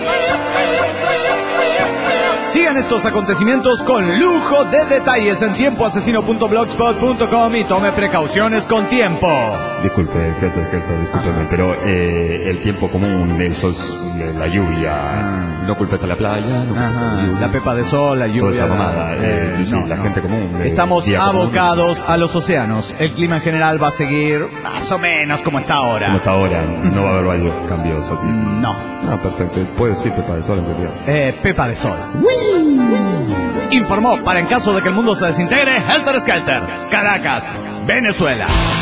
S2: Sigan estos acontecimientos con lujo de detalles en tiempo asesino punto blogspot punto com y tome precauciones con tiempo.
S5: Disculpe, Keto, Keto, discúlpeme, pero eh, el tiempo común, el sol, la lluvia, ah. no culpes a la playa, no culpes a la lluvia.
S2: La pepa de sol, la lluvia.
S5: Toda esa mamada,
S2: eh,
S5: eh,
S2: no,
S5: sí, la
S2: no.
S5: gente común. Eh,
S2: Estamos abocados común. a los océanos. El clima en general va a seguir más o menos como está ahora.
S5: Como está ahora, no va a haber varios cambios así.
S2: No.
S5: Ah, perfecto, puede decir pepa de sol en realidad.
S2: Eh, pepa de sol. Informó para en caso de que el mundo se desintegre, Helter Skelter, Caracas, Venezuela.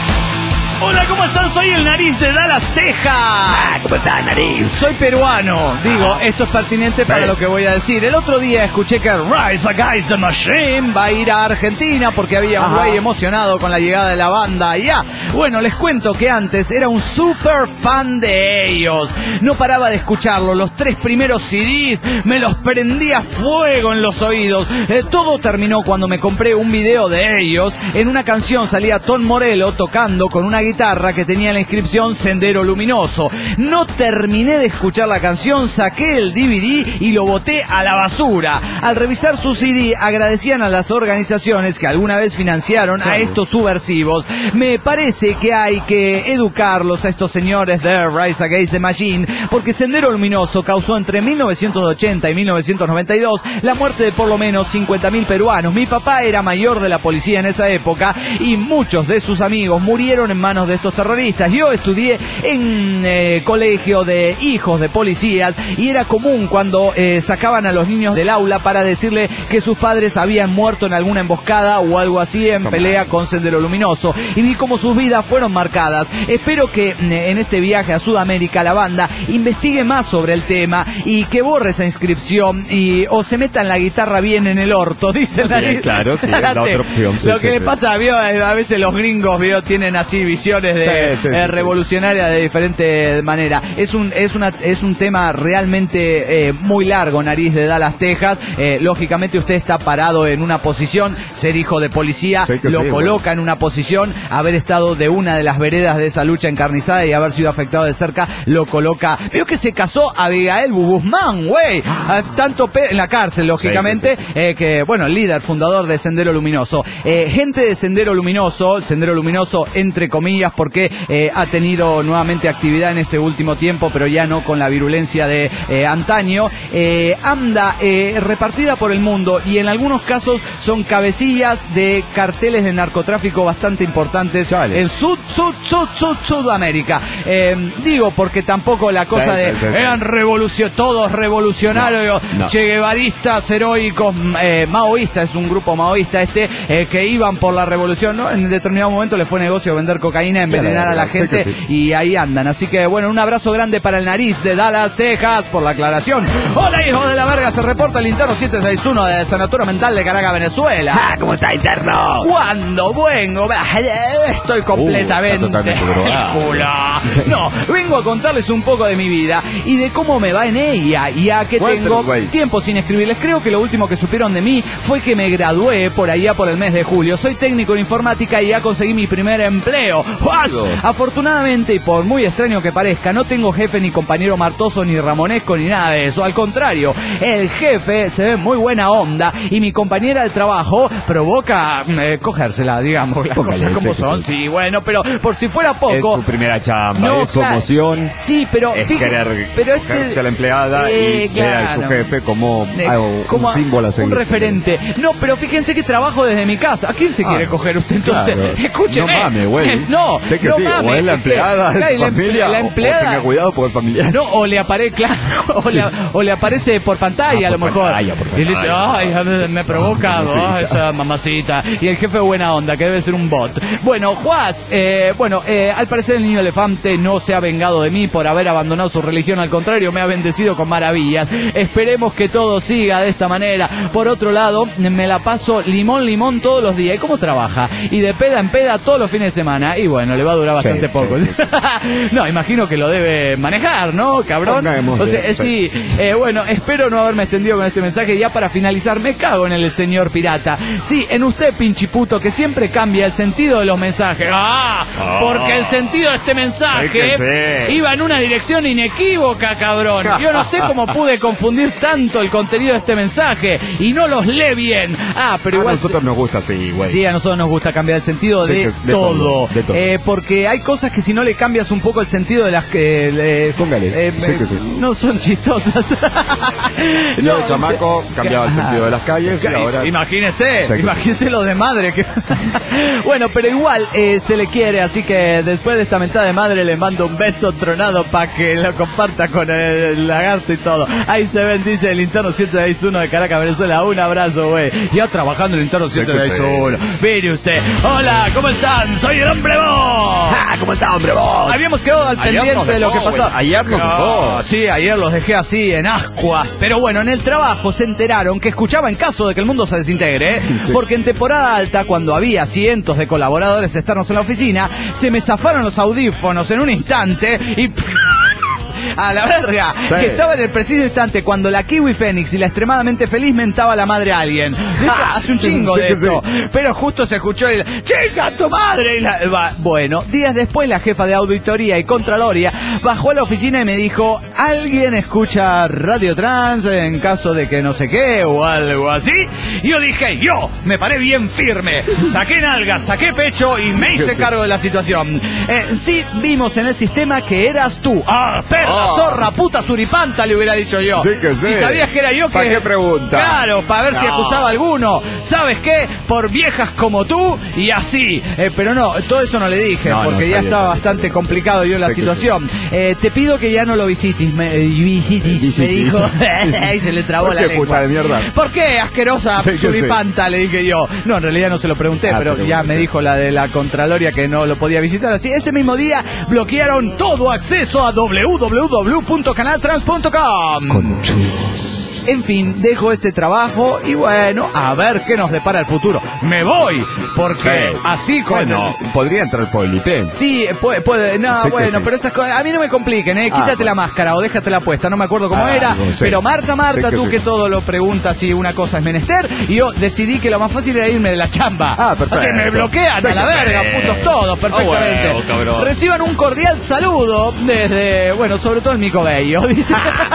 S2: Hola, ¿cómo están? Soy el Nariz de Dallas, Texas.
S3: Ah, ¿cómo está, Nariz?
S2: Soy peruano. Digo,
S3: Ajá.
S2: esto es pertinente sí. para lo que voy a decir. El otro día escuché que Rise Against the Machine va a ir a Argentina porque había un güey emocionado con la llegada de la banda allá. Bueno, les cuento que antes era un super fan de ellos. No paraba de escucharlo. Los tres primeros C Ds me los prendía fuego en los oídos. Eh, todo terminó cuando me compré un video de ellos. En una canción salía Tom Morello tocando con una guitarra que tenía la inscripción Sendero Luminoso. No terminé de escuchar la canción, saqué el D V D y lo boté a la basura. Al revisar su C D agradecían a las organizaciones que alguna vez financiaron a estos subversivos. Me parece que hay que educarlos a estos señores de Rise Against the Machine, porque Sendero Luminoso causó entre mil novecientos ochenta y mil novecientos noventa y dos la muerte de por lo menos cincuenta mil peruanos. Mi papá era mayor de la policía en esa época y muchos de sus amigos murieron en manos de estos terroristas. Yo estudié en eh, colegio de hijos de policías y era común cuando eh, sacaban a los niños del aula para decirle que sus padres habían muerto en alguna emboscada o algo así en pelea con Sendero Luminoso, y vi cómo sus vidas fueron marcadas. Espero que eh, en este viaje a Sudamérica la banda investigue más sobre el tema y que borre esa inscripción y o se meta en la guitarra bien en el orto, dice la
S5: bien, claro, sí, la otra opción.
S2: Lo
S5: sí,
S2: que
S5: sí,
S2: le pasa, vio, a veces los gringos, vio, tienen así visiones de
S5: sí, sí,
S2: eh,
S5: sí,
S2: revolucionarias de diferente manera. Es un es una es un tema realmente eh, muy largo, Nariz de Dallas, Texas. Eh, lógicamente usted está parado en una posición, ser hijo de policía
S5: sí,
S2: lo
S5: sí,
S2: coloca
S5: bueno.
S2: en una posición, haber estado de una de las veredas de esa lucha encarnizada y haber sido afectado de cerca lo coloca. Veo que se casó Abigail Guzmán, güey, tanto pe en la cárcel, lógicamente, sí, sí, sí. Eh, que bueno, el líder fundador de Sendero Luminoso. Eh, gente de Sendero Luminoso, Sendero Luminoso entre comillas, porque eh, ha tenido nuevamente actividad en este último tiempo, pero ya no con la virulencia de eh, antaño, eh, anda eh, repartida por el mundo y en algunos casos son cabecillas de carteles de narcotráfico bastante importantes Chale. en Sud, Sud, Sud, Sud, Sudamérica. Eh, digo, porque tampoco la cosa sí, de sí, sí, eran sí. revolución, todos revolucionarios, no, no. cheguevaristas, heroicos, eh, maoístas, es un grupo maoísta este, eh, que iban por la revolución, ¿no? En determinado momento le fue negocio vender cocaína, envenenar a la gente sí. y ahí andan. Así que bueno, un abrazo grande para el Nariz de Dallas, Texas, por la aclaración. Hola, hijo de la verga, se reporta el interno siete seis uno de Sanatorio Mental de Caracas, Venezuela.
S3: Ah, ¿cómo está, interno?
S2: ¿Cuándo vengo? Estoy completamente
S5: uh,
S2: culo. No, vengo a contarles un poco de mi vida y de cómo me va en ella, ya que tengo tiempo sin escribirles. Creo que lo último que supieron de mí fue que me gradué por allá por el mes de julio. Soy técnico en informática y ya conseguí mi primer empleo. ¡Uas! Afortunadamente, y por muy extraño que parezca, no tengo jefe ni compañero martoso ni ramonesco ni nada de eso. Al contrario, el jefe se ve muy buena onda y mi compañera de trabajo provoca eh, cogérsela, digamos, las Póngale, cosas como son. Sí. sí, bueno, pero por si fuera poco...
S5: Es su primera chamba,
S2: no,
S5: es su
S2: claro,
S5: emoción.
S2: Sí, pero...
S5: Es
S2: fíjate,
S5: querer
S2: pero
S5: cogerse
S2: este,
S5: a la empleada
S2: eh,
S5: y
S2: claro,
S5: ver a su jefe como,
S2: es,
S5: algo,
S2: como
S5: un símbolo a seguir.
S2: Un referente. No, pero fíjense que trabajo desde mi casa. ¿A quién se ah, quiere coger usted entonces?
S5: Claro.
S2: Escúcheme.
S5: No mames, güey.
S2: No, no.
S5: Sé que
S2: no
S5: sí,
S2: mames,
S5: o es la
S2: es que-
S5: empleada de
S2: claro,
S5: su
S2: la, emple-
S5: familia,
S2: la
S5: o-
S2: empleada,
S5: o tenga cuidado porque es familiar.
S2: no, o le aparece, claro, o, le, o le aparece por pantalla
S5: Ah,
S2: a lo
S5: por
S2: mejor.
S5: pantalla, por
S2: y le dice,
S5: pantalla.
S2: ay, a ver, me provoca,
S5: mamacita.
S2: ay, esa mamacita. Y el jefe buena onda, que debe ser un bot. Bueno, Juaz, eh, bueno, eh, al parecer el niño elefante no se ha vengado de mí por haber abandonado su religión, al contrario, me ha bendecido con maravillas. Esperemos que todo siga de esta manera. Por otro lado, me la paso limón, limón todos los días. ¿Y cómo trabaja? Y de peda en peda todos los fines de semana. Y bueno, le va a durar bastante
S5: Sí,
S2: poco.
S5: sí, sí.
S2: No, imagino que lo debe manejar, ¿no, cabrón?
S5: Pongamos
S2: O sea,
S5: bien,
S2: eh, sí, eh, bueno, espero no haberme extendido con este mensaje. Ya para finalizar, me cago en el señor pirata. Sí, en usted, pinchiputo, que siempre cambia el sentido de los mensajes. ¡Ah!
S5: Ah.
S2: Porque el sentido de este mensaje
S5: Sí que sí.
S2: iba en una dirección inequívoca, cabrón. Yo no sé cómo pude confundir tanto el contenido de este mensaje y no los lee bien. Ah, pero
S5: A
S2: igual...
S5: nosotros nos gusta así, güey.
S2: Sí, a nosotros nos gusta cambiar el sentido
S5: Sí,
S2: de,
S5: que- de
S2: todo,
S5: todo, de todo.
S2: Eh, porque hay cosas que si no le cambias un poco el sentido de las que... eh,
S5: Póngale,
S2: eh,
S5: sí
S2: eh,
S5: que sí.
S2: no son chistosas.
S5: Yo
S2: No,
S5: de chamaco
S2: se-
S5: cambiaba el
S2: Ajá.
S5: sentido de las calles y ahora...
S2: Imagínese,
S5: Sí que
S2: imagínese lo de madre que... Bueno, pero igual eh, se le quiere, así que después de esta mentada de madre le mando un beso tronado para que lo comparta con el lagarto y todo. Ahí se ven, dice el interno siete seis uno de Caracas, Venezuela. Un abrazo, güey. Ya trabajando el interno siete seis uno. Mire usted. Hola, ¿cómo están? Soy el hombre vos.
S3: Ah, ¿cómo está, hombre, vos?
S2: Habíamos quedado al
S5: Ayer
S2: pendiente
S5: nos
S2: de lo que
S5: dejó,
S2: pasó.
S5: güey. Ayer nos
S2: Ah,
S5: dejó.
S2: Sí, ayer los dejé así en ascuas. Pero bueno, en el trabajo se enteraron que escuchaba en caso de que el mundo se desintegre, ¿eh?
S5: Sí.
S2: Porque en temporada alta, cuando había cientos de colaboradores externos en la oficina, se me zafaron los audífonos en un instante y... a la verga,
S5: Sí.
S2: que estaba en el preciso instante cuando la Kiwi Fénix y la extremadamente feliz mentaba a la madre a alguien. De hecho, hace un chingo
S5: Sí
S2: de
S5: que
S2: eso.
S5: sí.
S2: Pero justo se escuchó el ¡chica tu madre! Y la- va- bueno, días después la jefa de auditoría y contraloria bajó a la oficina y me dijo, ¿alguien escucha Radio Trans en caso de que no sé qué o algo así? Y yo dije, yo me paré bien firme, saqué nalgas, saqué pecho y me hice
S5: sí.
S2: cargo de la situación. Eh, sí, vimos en el sistema que eras tú. ¡Ah, perra,
S5: Ah.
S2: zorra, puta, suripanta! Le hubiera dicho yo.
S5: Sí que sí.
S2: Si sabías que era yo, que...
S5: ¿Para qué pregunta?
S2: Claro, para ver si
S5: No.
S2: acusaba a alguno. ¿Sabes qué? Por viejas como tú y así. Eh, pero no, todo eso no le dije,
S5: No, no,
S2: porque
S5: está
S2: ya
S5: bien,
S2: estaba
S5: está bien,
S2: bastante
S5: está bien.
S2: complicado yo la
S5: Sí que
S2: situación. Eh, te pido que ya no lo visites, me, eh, visites,
S5: Sí, sí,
S2: me
S5: sí,
S2: dijo.
S5: sí.
S2: Ahí se le trabó
S5: ¿Por
S2: la
S5: qué,
S2: lengua.
S5: puta de mierda?
S2: ¿Por qué, asquerosa
S5: Sí que
S2: suripanta? Le dije yo. No, en realidad no se lo pregunté,
S5: Ah,
S2: pero
S5: pero
S2: ya
S5: bueno,
S2: me
S5: sí.
S2: dijo la de la Contraloria que no lo podía visitar. Así, ese mismo día bloquearon todo acceso a doble u doble u doble u punto canal trans punto com. En fin, dejo este trabajo y bueno, a ver qué nos depara el futuro. Me voy, porque
S5: Sí.
S2: así con...
S5: Bueno, podría entrar por el I P.
S2: Sí, puede, puede, no,
S5: Sí que
S2: bueno,
S5: sí.
S2: pero esas cosas, a mí no me compliquen, eh,
S5: Ah,
S2: quítate
S5: bueno.
S2: la máscara o déjatela puesta, no me acuerdo cómo
S5: Ah,
S2: era,
S5: no sé.
S2: pero Marta, Marta,
S5: Sí que
S2: tú
S5: sí.
S2: que todo lo preguntas si una cosa es menester, y yo decidí que lo más fácil era irme de la chamba.
S5: Ah, perfecto.
S2: Así me bloquean
S5: Sí
S2: a la
S5: que
S2: verga,
S5: sí.
S2: putos todos, perfectamente.
S5: Ah, bueno, cabrón.
S2: Reciban un cordial saludo desde, bueno, sobre todo el Mico Bello, dice.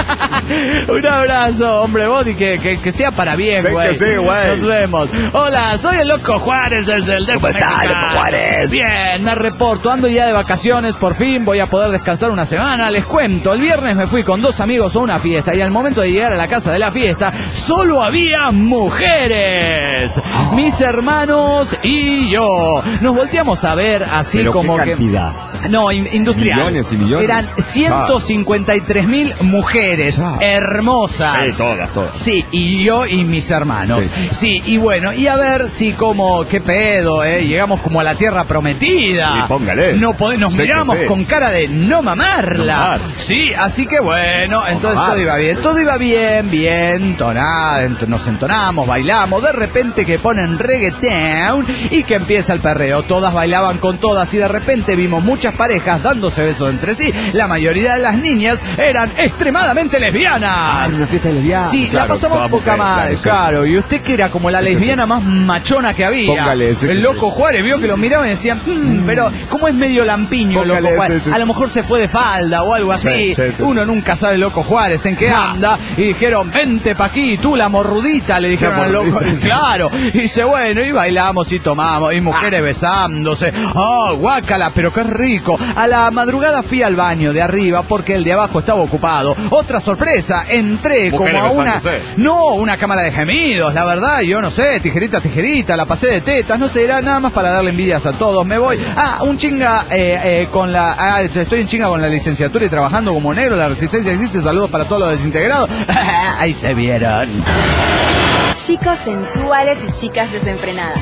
S2: Un abrazo, hombre, vos, y que, que, que sea para bien,
S5: Sí que
S2: güey.
S5: sí, güey.
S2: Nos vemos. Hola, soy el Loco Juárez desde el D F
S3: ¿Cómo estás,
S2: mexicano.
S3: Loco Juárez?
S2: Bien, me reporto, ando ya de vacaciones, por fin voy a poder descansar una semana. Les cuento, el viernes me fui con dos amigos a una fiesta y al momento de llegar a la casa de la fiesta, solo había mujeres. Mis hermanos y yo. Nos volteamos a ver así
S5: Pero
S2: como
S5: qué
S2: que...
S5: cantidad.
S2: No, in- industrial.
S5: Millones y millones.
S2: Eran ciento cincuenta y tres mil mujeres
S5: Ah.
S2: hermosas.
S5: Sí, todas, todas.
S2: Sí, y yo y mis hermanos. Sí.
S5: Sí.
S2: y bueno, y a ver si como, qué pedo, eh, llegamos como a la tierra prometida.
S5: Y póngale.
S2: No pode- nos
S5: Sí que
S2: miramos
S5: sí.
S2: con cara de no mamarla.
S5: No mamar.
S2: Sí, así que bueno, entonces
S5: mamar.
S2: todo iba bien. Todo iba bien, bien, tonada, ent- nos entonamos, bailamos, de repente que ponen reggaeton y que empieza el perreo. Todas bailaban con todas y de repente vimos muchas parejas dándose besos entre sí. La mayoría de las niñas eran extremadamente lesbianas.
S5: una fiesta lesbiana.
S2: Sí,
S5: Claro,
S2: la pasamos
S5: todas
S2: poca
S5: mujeres,
S2: madre,
S5: claro, sí.
S2: claro. Y usted que era como la lesbiana más machona que había.
S5: Póngale, sí,
S2: el
S5: sí,
S2: Loco
S5: sí.
S2: Juárez vio que lo miraban y decían, "Mm, pero ¿cómo es medio lampiño el Loco
S5: Póngale,
S2: Juárez?
S5: sí, sí.
S2: A lo mejor se fue de falda o algo así.
S5: Sí, sí, sí.
S2: Uno nunca sabe el Loco Juárez en qué anda. Y dijeron, vente pa' aquí, tú la morrudita, le dijeron
S5: La
S2: al Loco.
S5: morrudita, sí.
S2: Claro. Y dice, bueno, y bailamos y tomamos. Y mujeres besándose. Oh, guácala, pero qué rico. chico. A la madrugada fui al baño de arriba porque el de abajo estaba ocupado. Otra sorpresa, entré
S5: Mujeres
S2: como a una...
S5: besándose.
S2: No, una cámara de gemidos, la verdad, yo no sé, tijerita, tijerita, la pasé de tetas, no sé, era nada más para darle envidias a todos. Me voy. Ah, un chinga eh, eh, con la... Ah, estoy en chinga con la licenciatura y trabajando como negro, la resistencia existe, saludos para todos los desintegrados. Ahí se vieron.
S6: Chicos sensuales y chicas desenfrenadas.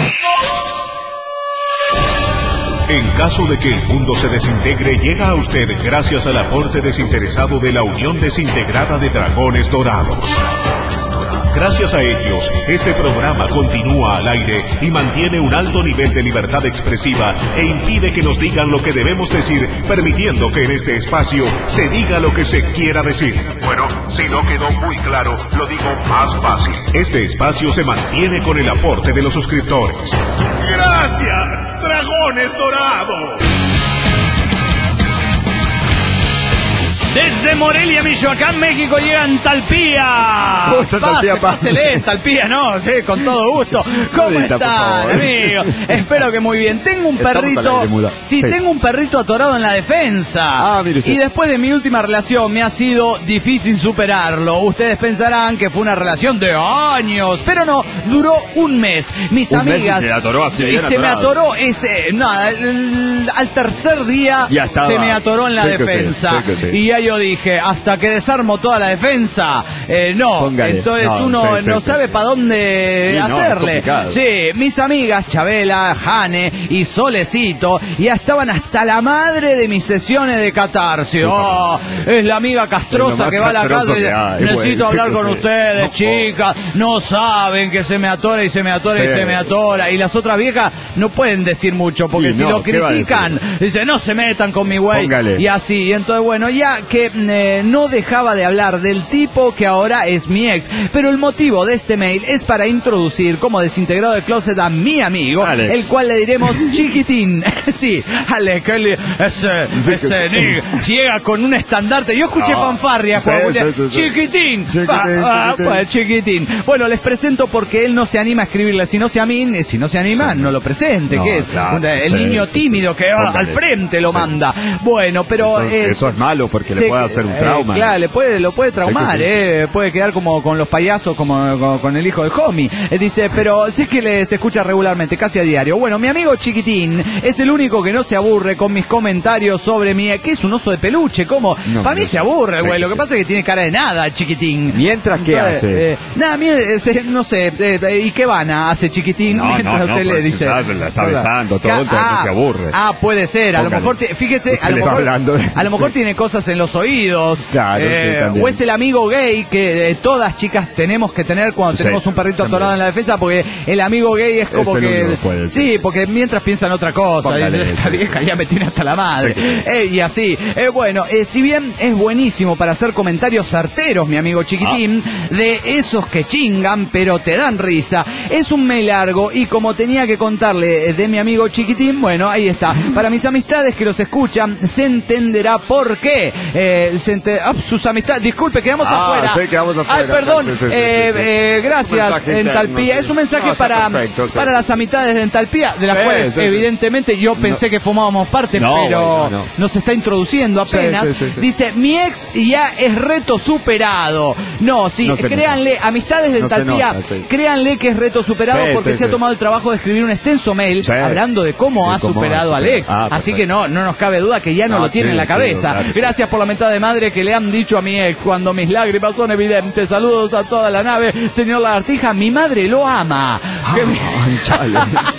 S1: En caso de que el mundo se desintegre, llega a usted gracias al aporte desinteresado de la Unión Desintegrada de Dragones Dorados. Gracias a ellos, este programa continúa al aire y mantiene un alto nivel de libertad expresiva e impide que nos digan lo que debemos decir, permitiendo que en este espacio se diga lo que se quiera decir. Bueno, si no quedó muy claro, lo digo más fácil. Este espacio se mantiene con el aporte de los suscriptores. ¡Gracias, Dragones Dorados!
S2: Desde Morelia, Michoacán, México, llega Antalpía.
S5: Gusto, Antalpía, pase.
S2: Pásele, Antalpía, no, sí, con todo gusto. ¿Cómo
S5: Ahorita, por
S2: están,
S5: favor.
S2: amigo? Espero que muy bien. Tengo un
S5: Estamos al
S2: perrito,
S5: aire, muda.
S2: sí,
S5: Sí.
S2: tengo un perrito atorado en la defensa.
S5: Ah, mire usted.
S2: Y después de mi última relación me ha sido difícil superarlo. Ustedes pensarán que fue una relación de años, pero no, duró un mes. Mis
S5: Un mes
S2: amigas...
S5: y se atoró así,
S2: Y
S5: bien
S2: se me
S5: atorado.
S2: atoró ese... Nada, el- al tercer día
S5: Ya estaba.
S2: se me atoró en la
S5: Sí que sí,
S2: defensa.
S5: sí que sí.
S2: Y ya yo dije, hasta que desarmo toda la defensa, eh, no.
S5: Póngale.
S2: Entonces
S5: No,
S2: uno
S5: sí, sí,
S2: no
S5: sí.
S2: sabe para dónde
S5: Sí, no, es
S2: hacerle.
S5: complicado.
S2: Sí, mis amigas Chabela, Jane y Solecito ya estaban hasta la madre de mis sesiones de catarsis. Oh, es la amiga castrosa
S5: Es lo más
S2: que va a la
S5: castroso
S2: casa y dice,
S5: que hay,
S2: necesito
S5: güey,
S2: hablar
S5: sí,
S2: con
S5: sí.
S2: ustedes,
S5: No,
S2: chicas. No saben que se me atora y se me atora y
S5: Sí.
S2: se me atora. Y las otras viejas no pueden decir mucho porque
S5: Y
S2: si
S5: no,
S2: lo
S5: ¿qué va a
S2: critican, dice, no se metan con mi güey.
S5: Póngale.
S2: Y así, y entonces bueno, ya que eh, no dejaba de hablar del tipo que ahora es mi ex, pero el motivo de este mail es para introducir como desintegrado de closet a mi amigo,
S5: Alex.
S2: el cual le diremos Chiquitín. Sí, Alex, él- ese,
S5: Sí,
S2: ese
S5: que-
S2: nigga llega con un estandarte. Yo escuché
S5: Ah,
S2: fanfarria
S5: sí,
S2: cuando
S5: sí,
S2: escuché,
S5: sí, sí.
S2: Chiquitín.
S5: Chiquitín,
S2: Ah, ah,
S5: chiquitín.
S2: pues, Chiquitín. Bueno, les presento porque él no se anima a escribirle. Si no se anima, si no se anima, no lo presente.
S5: No,
S2: ¿Qué es?
S5: claro,
S2: Un- el
S5: sí,
S2: niño
S5: sí,
S2: tímido
S5: sí.
S2: que va
S5: Póngale.
S2: al frente lo
S5: Sí.
S2: manda. Bueno, pero
S5: Eso-
S2: es-
S5: eso es malo porque le
S2: se-
S5: puede hacer un
S2: eh,
S5: trauma.
S2: claro, le puede, lo puede traumar,
S5: Sí, que sí.
S2: eh, puede quedar como con los payasos, como, como con el hijo de Homie. Eh, dice, pero sé que le, se escucha regularmente, casi a diario. Bueno, mi amigo Chiquitín es el único que no se aburre con mis comentarios sobre mi... ¿Qué es un oso de peluche? ¿Cómo?
S5: No,
S2: Para mí
S5: no.
S2: se aburre,
S5: Sí,
S2: güey. Lo
S5: sí.
S2: que pasa es que tiene cara de nada, Chiquitín.
S5: Mientras, ¿qué hace?
S2: eh, nada, mire, eh, no sé, eh, eh, ¿y qué van a hace Chiquitín?
S5: No,
S2: mientras
S5: no, no,
S2: usted le
S5: porque
S2: dice...
S5: quizás la está
S2: Hola.
S5: besando, todo,
S2: Ca-
S5: entonces no se aburre.
S2: Ah, puede ser. A lo
S5: Póngale.
S2: mejor, te- fíjese,
S5: Usted
S2: a lo
S5: le va
S2: mejor,
S5: hablando de-
S2: a lo mejor
S5: sí.
S2: tiene cosas en los oídos.
S5: Claro, sí, también.
S2: O es el amigo gay que eh, todas chicas tenemos que tener cuando
S5: Sí,
S2: tenemos un perrito
S5: también.
S2: atorado en la defensa, porque el amigo gay es como
S5: Es el
S2: que...
S5: único que puede
S2: Sí,
S5: ser.
S2: porque mientras piensan otra cosa.
S5: Póngale,
S2: Dice, esta
S5: sí.
S2: vieja ya me tiene hasta la madre.
S5: Sí.
S2: Eh, y así. Eh, bueno, eh, si bien es buenísimo para hacer comentarios certeros, mi amigo Chiquitín,
S5: Ah.
S2: de esos que chingan, pero te dan risa, es un mail largo y como tenía que contarle de mi amigo Chiquitín, bueno, ahí está. Para mis amistades que los escuchan, se entenderá por qué. Eh, se ente- ah, sus amistades, disculpe, quedamos
S5: Ah,
S2: afuera.
S5: sí, quedamos afuera.
S2: Ay, perdón.
S5: Sí, sí, sí,
S2: Eh,
S5: sí, sí.
S2: eh,
S5: Un
S2: gracias,
S5: mensaje
S2: Entalpía.
S5: interno,
S2: Es un
S5: sí.
S2: mensaje
S5: No, está
S2: para,
S5: perfecto, sí.
S2: para las amistades de Entalpía, de las
S5: Sí,
S2: cuales
S5: sí, sí.
S2: evidentemente yo pensé que formábamos parte,
S5: No,
S2: pero
S5: güey, no, no.
S2: nos está introduciendo apenas.
S5: Sí, sí, sí, sí.
S2: Dice, mi ex ya es reto superado. No, sí,
S5: No se
S2: créanle, amistades de
S5: No se
S2: Entalpía,
S5: nota, sí.
S2: créanle que es reto superado
S5: Sí,
S2: porque
S5: sí,
S2: se ha
S5: sí.
S2: tomado el trabajo de escribir un extenso mail
S5: Sí.
S2: hablando de cómo
S5: De
S2: ha
S5: cómo
S2: superado
S5: ha
S2: al
S5: superado.
S2: ex.
S5: Ah,
S2: Así
S5: perfecto.
S2: que no, no nos cabe duda que ya no,
S5: No,
S2: lo tiene
S5: sí,
S2: en la
S5: sí,
S2: cabeza.
S5: claro, sí.
S2: Gracias por la mentada de madre que le han dicho a mi ex cuando mis lágrimas son evidentes. Saludos a toda la nave. Señor Lagartija, mi madre lo ama.
S5: Ah,
S2: Que mi-
S5: chale.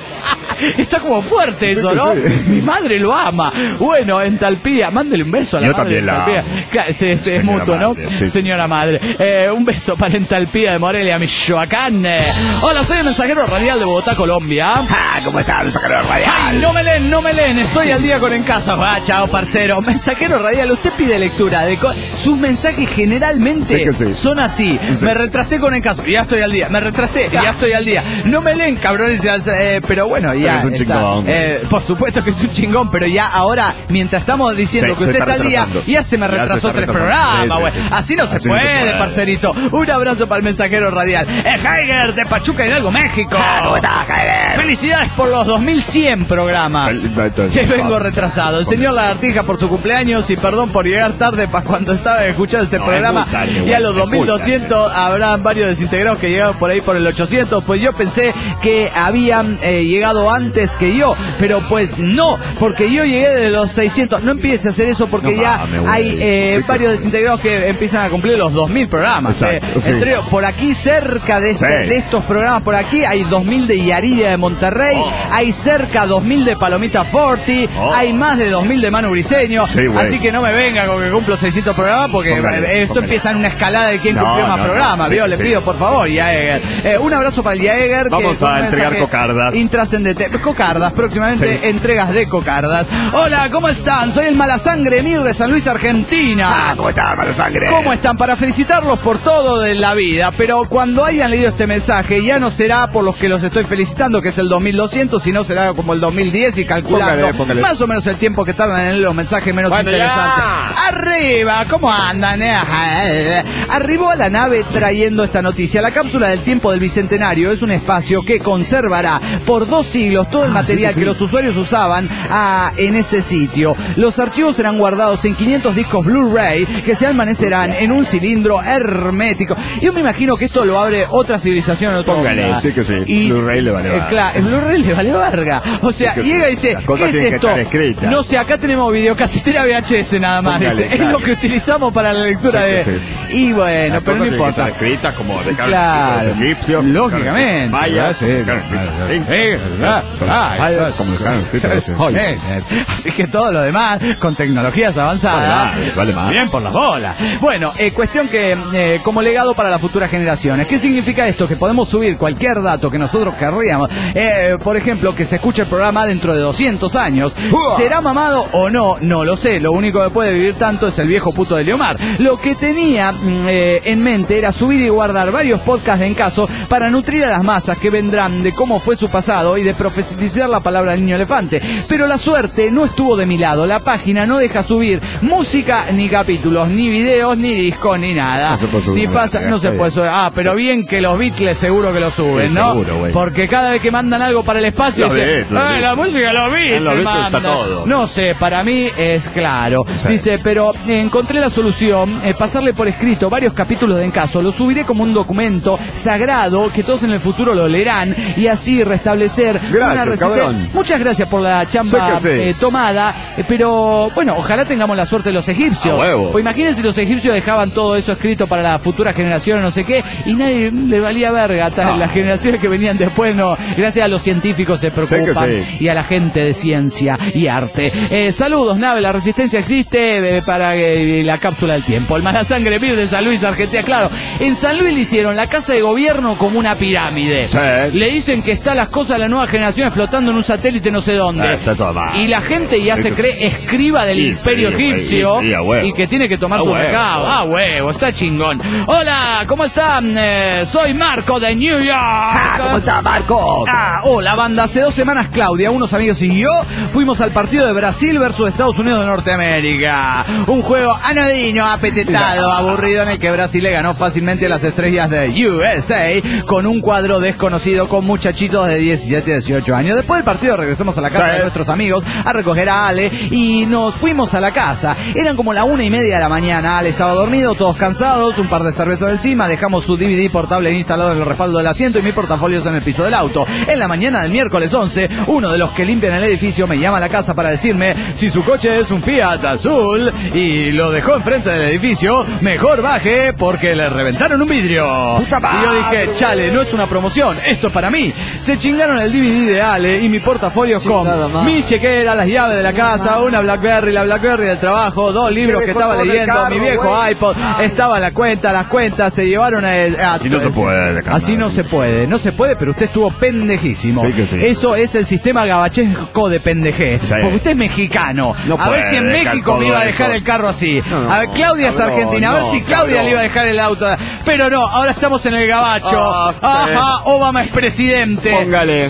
S2: Está como fuerte eso,
S5: Sí,
S2: ¿no?
S5: sí.
S2: Mi madre lo ama. Bueno, Entalpía, mándele un beso a la
S5: Yo
S2: madre
S5: también
S2: de
S5: la
S2: Entalpía.
S5: amo.
S2: Claro, sí, sí, es
S5: Señora
S2: mutuo, ¿no?
S5: madre, sí.
S2: Señora madre. Eh, un beso para Entalpía de Morelia, Michoacán. Eh, Hola, soy el mensajero radial de Bogotá, Colombia.
S3: Ah, ¿cómo está, mensajero radial?
S2: Ay, no me leen, no me leen, estoy al día con En Casa. Ah, chao, parcero. Mensajero radial, usted pide lectura de co- sus mensajes generalmente
S5: Sí que sí.
S2: son así.
S5: Sí.
S2: Me retrasé con En Casa, ya estoy al día. Me retrasé, ya estoy al día. No me leen, cabrones, eh, pero bueno, y ya
S5: que es un
S2: está.
S5: chingón.
S2: Eh, por supuesto que es un chingón, pero ya ahora, mientras estamos diciendo
S5: Sí,
S2: que
S5: se
S2: usted
S5: está
S2: está al día,
S5: retrasando.
S2: ya se me
S5: Ya se
S2: retrasó
S5: está
S2: tres
S5: retrasando.
S2: programas,
S5: Sí, sí,
S2: güey.
S5: sí.
S2: Así no se
S5: Así no se
S2: puede,
S5: puede.
S2: parcerito. Un abrazo para el mensajero radial. Es Heiger de Pachuca Hidalgo, México.
S3: ¿Cómo estás, Heiger?
S2: Felicidades por los dos mil cien programas. Se vengo retrasado. El señor Lagartija por su cumpleaños y perdón por llegar tarde para cuando estaba escuchando este
S5: No,
S2: programa.
S5: es muy tarde,
S2: Y a
S5: güey,
S2: los
S5: es
S2: dos mil
S5: muy
S2: doscientos habrán varios desintegrados que llegaron por ahí por el ochocientos. Pues yo pensé que habían eh, llegado antes que yo, pero pues no, porque yo llegué de los seiscientos. No empieces a hacer eso porque
S5: No
S2: ya
S5: mames, güey.
S2: hay eh,
S5: Sí que-
S2: varios desintegrados que empiezan a cumplir los dos mil programas.
S5: Exacto,
S2: eh.
S5: sí.
S2: Entre por aquí cerca de, este-
S5: Sí.
S2: de estos programas, por aquí hay dos mil de Yarilla de Monterrey,
S5: Oh.
S2: hay cerca dos mil de Palomita Forti,
S5: Oh.
S2: hay más de dos mil de Manu Briseño.
S5: Sí, güey.
S2: Así que no me venga con que cumplo seiscientos programas porque
S5: Póngale,
S2: eh, esto
S5: póngale.
S2: empieza en una escalada de quién
S5: No,
S2: cumplió más
S5: no, no.
S2: programas.
S5: Sí,
S2: ¿Vio? Le
S5: sí.
S2: pido por favor, Yaeger. Eh, un abrazo para el Yaeger. que
S5: Vamos
S2: es un
S5: a entregar
S2: mensaje
S5: cocardas.
S2: Intrascendente. Cocardas, próximamente
S5: Sí.
S2: entregas de cocardas. Hola, ¿cómo están? Soy el Malasangre Mir de San Luis, Argentina.
S3: Ah, ¿cómo estás, mala sangre?
S2: ¿Cómo están? Para felicitarlos por todo de la vida, pero cuando hayan leído este mensaje ya no será por los que los estoy felicitando, que es el dos mil doscientos, sino será como el dos mil diez y calculando
S5: Póngale, póngale.
S2: más o menos el tiempo que tardan en leer los mensajes menos
S5: Bueno,
S2: interesantes.
S5: ya.
S2: Arriba, ¿cómo andan? Arribó a la nave trayendo esta noticia. La cápsula del tiempo del Bicentenario es un espacio que conservará por dos siglos todo el material
S5: sí, sí.
S2: que los usuarios usaban ah, en ese sitio. Los archivos serán guardados en quinientos discos Blu-ray que se almacecerán en un cilindro hermético. Yo me imagino que esto lo abre otra civilización en otro
S5: Póngale,
S2: mundo.
S5: sí que sí.
S2: Y,
S5: Blu-ray le vale
S2: eh,
S5: verga.
S2: Claro, el Blu-ray le vale verga. O sea,
S5: Sí que sí.
S2: llega y dice,
S5: Las cosas
S2: ¿qué es
S5: tienen que
S2: esto?
S5: estar escritas.
S2: No sé, acá tenemos videocasetera V H S nada más.
S5: Póngale,
S2: Dice, es
S5: claro.
S2: lo que utilizamos para la lectura
S5: Sí
S2: de...
S5: que sí.
S2: Y bueno,
S5: Las
S2: pero
S5: cosas
S2: no
S5: tienen que
S2: importa.
S5: estar escritas como de
S2: Claro,
S5: los egipcios.
S2: lógicamente.
S5: Vaya,
S2: Sí,
S5: claro,
S2: claro,
S5: sí.
S2: sí, ah, ah,
S5: Vaya, como dejaron escritas los egipcios.
S2: Eh, Así que todo lo demás, con tecnologías avanzadas,
S5: Vale, vale más.
S2: bien por las bolas. Bueno, eh, cuestión que, eh, como legado para las futuras generaciones, ¿qué significa esto? Que podemos subir cualquier dato que nosotros querríamos. Eh, por ejemplo, que se escuche el programa dentro de doscientos años. ¿Será mamado o no? No lo sé. Lo único que puede vivir tanto es el viejo puto de Leomar. Lo que tenía mm, eh, en mente era subir y guardar varios podcasts en caso para nutrir a las masas que vendrán de cómo fue su pasado y de profetizar la palabra del niño elefante. Pero la suerte no estuvo de mi lado. La página no deja subir música, ni capítulos, ni videos, ni discos, ni nada.
S5: No se puede subir
S2: ni
S5: nada,
S2: pasa,
S5: ya,
S2: no se
S5: está
S2: puede
S5: bien.
S2: subir. Ah, pero bien que los Beatles seguro que lo suben,
S5: Sí,
S2: ¿no?
S5: seguro, güey.
S2: Porque cada vez que mandan algo para el espacio,
S5: Los
S2: dicen,
S5: Beatles, los
S2: "Ah, la
S5: Beatles.
S2: música de los Beatles,
S5: En los Beatles está
S2: mandan".
S5: todo.
S2: No sé, para mí es claro.
S5: Sí.
S2: Dice, pero eh, encontré la solución, eh, pasarle por escrito varios capítulos de En Caso, lo subiré como un documento sagrado que todos en el futuro lo leerán y así restablecer
S5: Gracias,
S2: una receta.
S5: cabrón.
S2: Muchas gracias por la chamba
S5: Sé que sí.
S2: eh, tomada, eh, pero bueno, ojalá tengamos la suerte de los egipcios.
S5: A huevo.
S2: Pues imagínense si los egipcios dejaban todo eso escrito para la futura generación, no sé qué, y nadie le valía verga. Hasta
S5: Ah.
S2: las generaciones que venían después, no. Gracias a los científicos se preocupan
S5: que sí.
S2: y a la gente de ciencia y arte. Eh, saludos, nave, la resistencia existe eh, para eh, la cápsula del tiempo. El Malasangre Mir de San Luis, Argentina. Claro, en San Luis le hicieron la casa de gobierno como una pirámide.
S5: Sí.
S2: Le dicen que está las cosas de las nuevas generaciones flotando en un satélite no sé dónde.
S5: Ah, está todo mal.
S2: Y la gente ya
S5: Sí,
S2: se
S5: que-
S2: cree escriba del
S5: Sí,
S2: imperio
S5: sí, güey,
S2: egipcio
S5: sí, sí, a huevo.
S2: y que tiene que tomar
S5: A
S2: su
S5: huevo.
S2: recado. Ah, huevo, está chingón. Hola, ¿cómo están? Eh, soy Marco de New York.
S3: Ah, ¿cómo está, Marco?
S2: Ah, hola banda, hace dos semanas Claudia, unos amigos y yo fuimos al partido de Brasil versus Estados Unidos de Norteamérica. Un juego anodino, apetetado, aburrido en el que Brasil le ganó fácilmente a las estrellas de U S A con un cuadro desconocido con muchachitos de diecisiete, dieciocho años. Después del partido regresamos a la casa
S5: Sí.
S2: de nuestros amigos a recoger a Ale y nos fuimos a la casa. Eran como la una y media de la mañana. Ale estaba dormido, todos cansados, un par de cervezas encima, dejamos su D V D portable instalado en el respaldo del asiento y mis portafolios en el piso del auto. En la mañana del miércoles once, uno de los que limpian el edificio me llama a la casa para decirme si su coche es un Fiat azul y lo dejó enfrente del edificio, mejor baje porque le reventaron un vidrio.
S3: Puta
S2: Y yo dije, chale, no es una promoción, esto es para mí. Se chingaron el D V D de Ale y mi portafolio con
S3: Chingada madre.
S2: mi chequera, las llaves de la casa, una Blackberry, la Blackberry del trabajo, dos libros que
S3: dejó
S2: estaba
S3: todo en el
S2: leyendo,
S3: carro,
S2: mi viejo
S3: güey.
S2: iPod, estaba la cuenta, las cuentas, se llevaron a... a-
S5: Así no se puede, carnal.
S2: Así no se puede, no se puede, pero usted estuvo pendejísimo.
S5: Sí que sí.
S2: Eso es el sistema gabachesco de pendejé.
S5: Sí.
S2: Porque usted es mexicano.
S5: No
S2: a ver
S5: puede
S2: si en
S5: dejar
S2: México me
S5: todo
S2: iba a
S5: eso.
S2: dejar el carro así.
S5: No,
S2: a ver, Claudia es
S5: cabrón,
S2: argentina, a ver
S5: no,
S2: si Claudia
S5: cabrón.
S2: le iba a dejar el auto. Pero no, ahora estamos en el gabacho.
S5: Ah, sí.
S2: Ajá, Obama es presidente.
S5: Póngale.
S2: Pero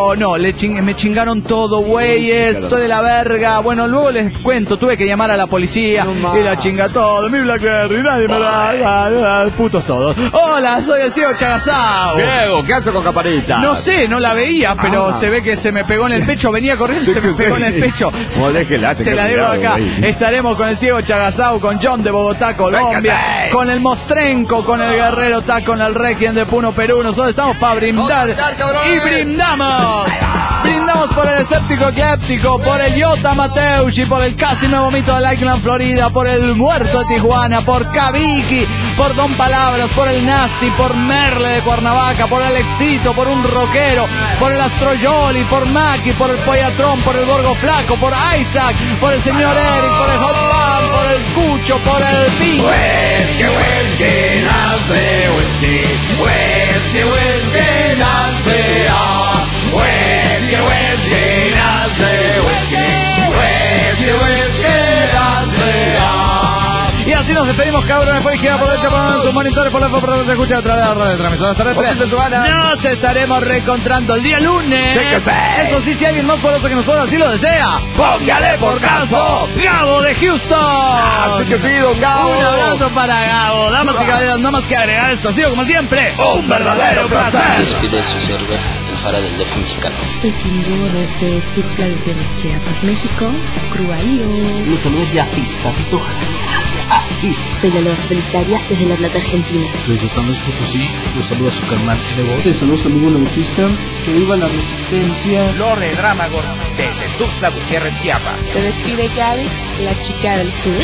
S2: pero no, le ching- me chingaron todo, güeyes, estoy de la verga. Bueno, luego les cuento, tuve que llamar a la policía no y la chinga todo. Mi Blackberry, nadie me da, da, da, putos todos. Hola, soy el ciego Chagasao.
S5: Ciego, ¿qué hace con Caparita?
S2: No sé, no la veía, pero ah. se ve que se me pegó en el pecho, venía corriendo y se me pegó en el pecho. Se la debo acá. Estaremos con el ciego Chagasao, con John de Bogotá, Colombia, con el Mostrenco, con el Guerrero Tac, con el Requiem de Puno, Perú. Nosotros estamos para brindar y brindamos. Brindamos por el escéptico ecléptico, por el Iota Mateucci, por el casi nuevo mito de Lakeland, Florida, por el muerto de Tijuana, por Kaviki, por Don Palabras, por el Nasty, por Merle de Cuernavaca, por Alexito, por un rockero, por el Astroyoli, por Maki, por el Pollatrón, por el Borgo Flaco, por Isaac, por el señor Eric, por el Hot Band, por el Cucho, por el Pink.
S3: Whisky, whisky, nace whisky, whisky, whisky, nace ah, whisky, whisky, nace whisky, whisky, whisky, nace ah.
S2: Y así nos despedimos, cabrones, por izquierda, por derecha, por sus monitores, por la por la escucha a través de la radio de transmisión. Nos estaremos reencontrando el día lunes.
S3: Sí que sí.
S2: Eso sí, si alguien más poderoso que nosotros así lo desea,
S3: póngale por caso.
S2: Gabo de Houston.
S3: Así que sí, don Gabo.
S2: Un abrazo para Gabo. Damas y caballeros, no más que agregar esto. Ha sido como siempre
S3: un verdadero placer.
S7: Despide su server, el Fara del D F mexicano.
S8: Soy Kimbo desde Tuxtla Gutiérrez, Chiapas, México. Cruaído.
S7: Los saludos de Afi, Papito.
S8: Soy la Loa Solitaria desde La Plata, Argentina.
S9: Desde San Luis Potosí, los saluda su carnal de voz.
S10: Te saludos amigos negocistas, que viva la resistencia.
S11: Lore Dramagor desde Tuxtla Gutiérrez, Chiapas.
S8: Se despide Gaby, la chica del sur.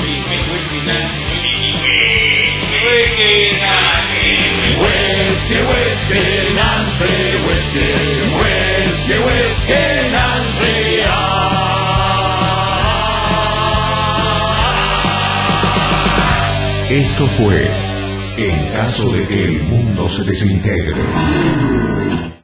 S3: Whiskey, whiskey, Nancy, whiskey, whiskey, whiskey, Nancy, ah.
S1: Esto fue En caso de que el mundo se desintegre.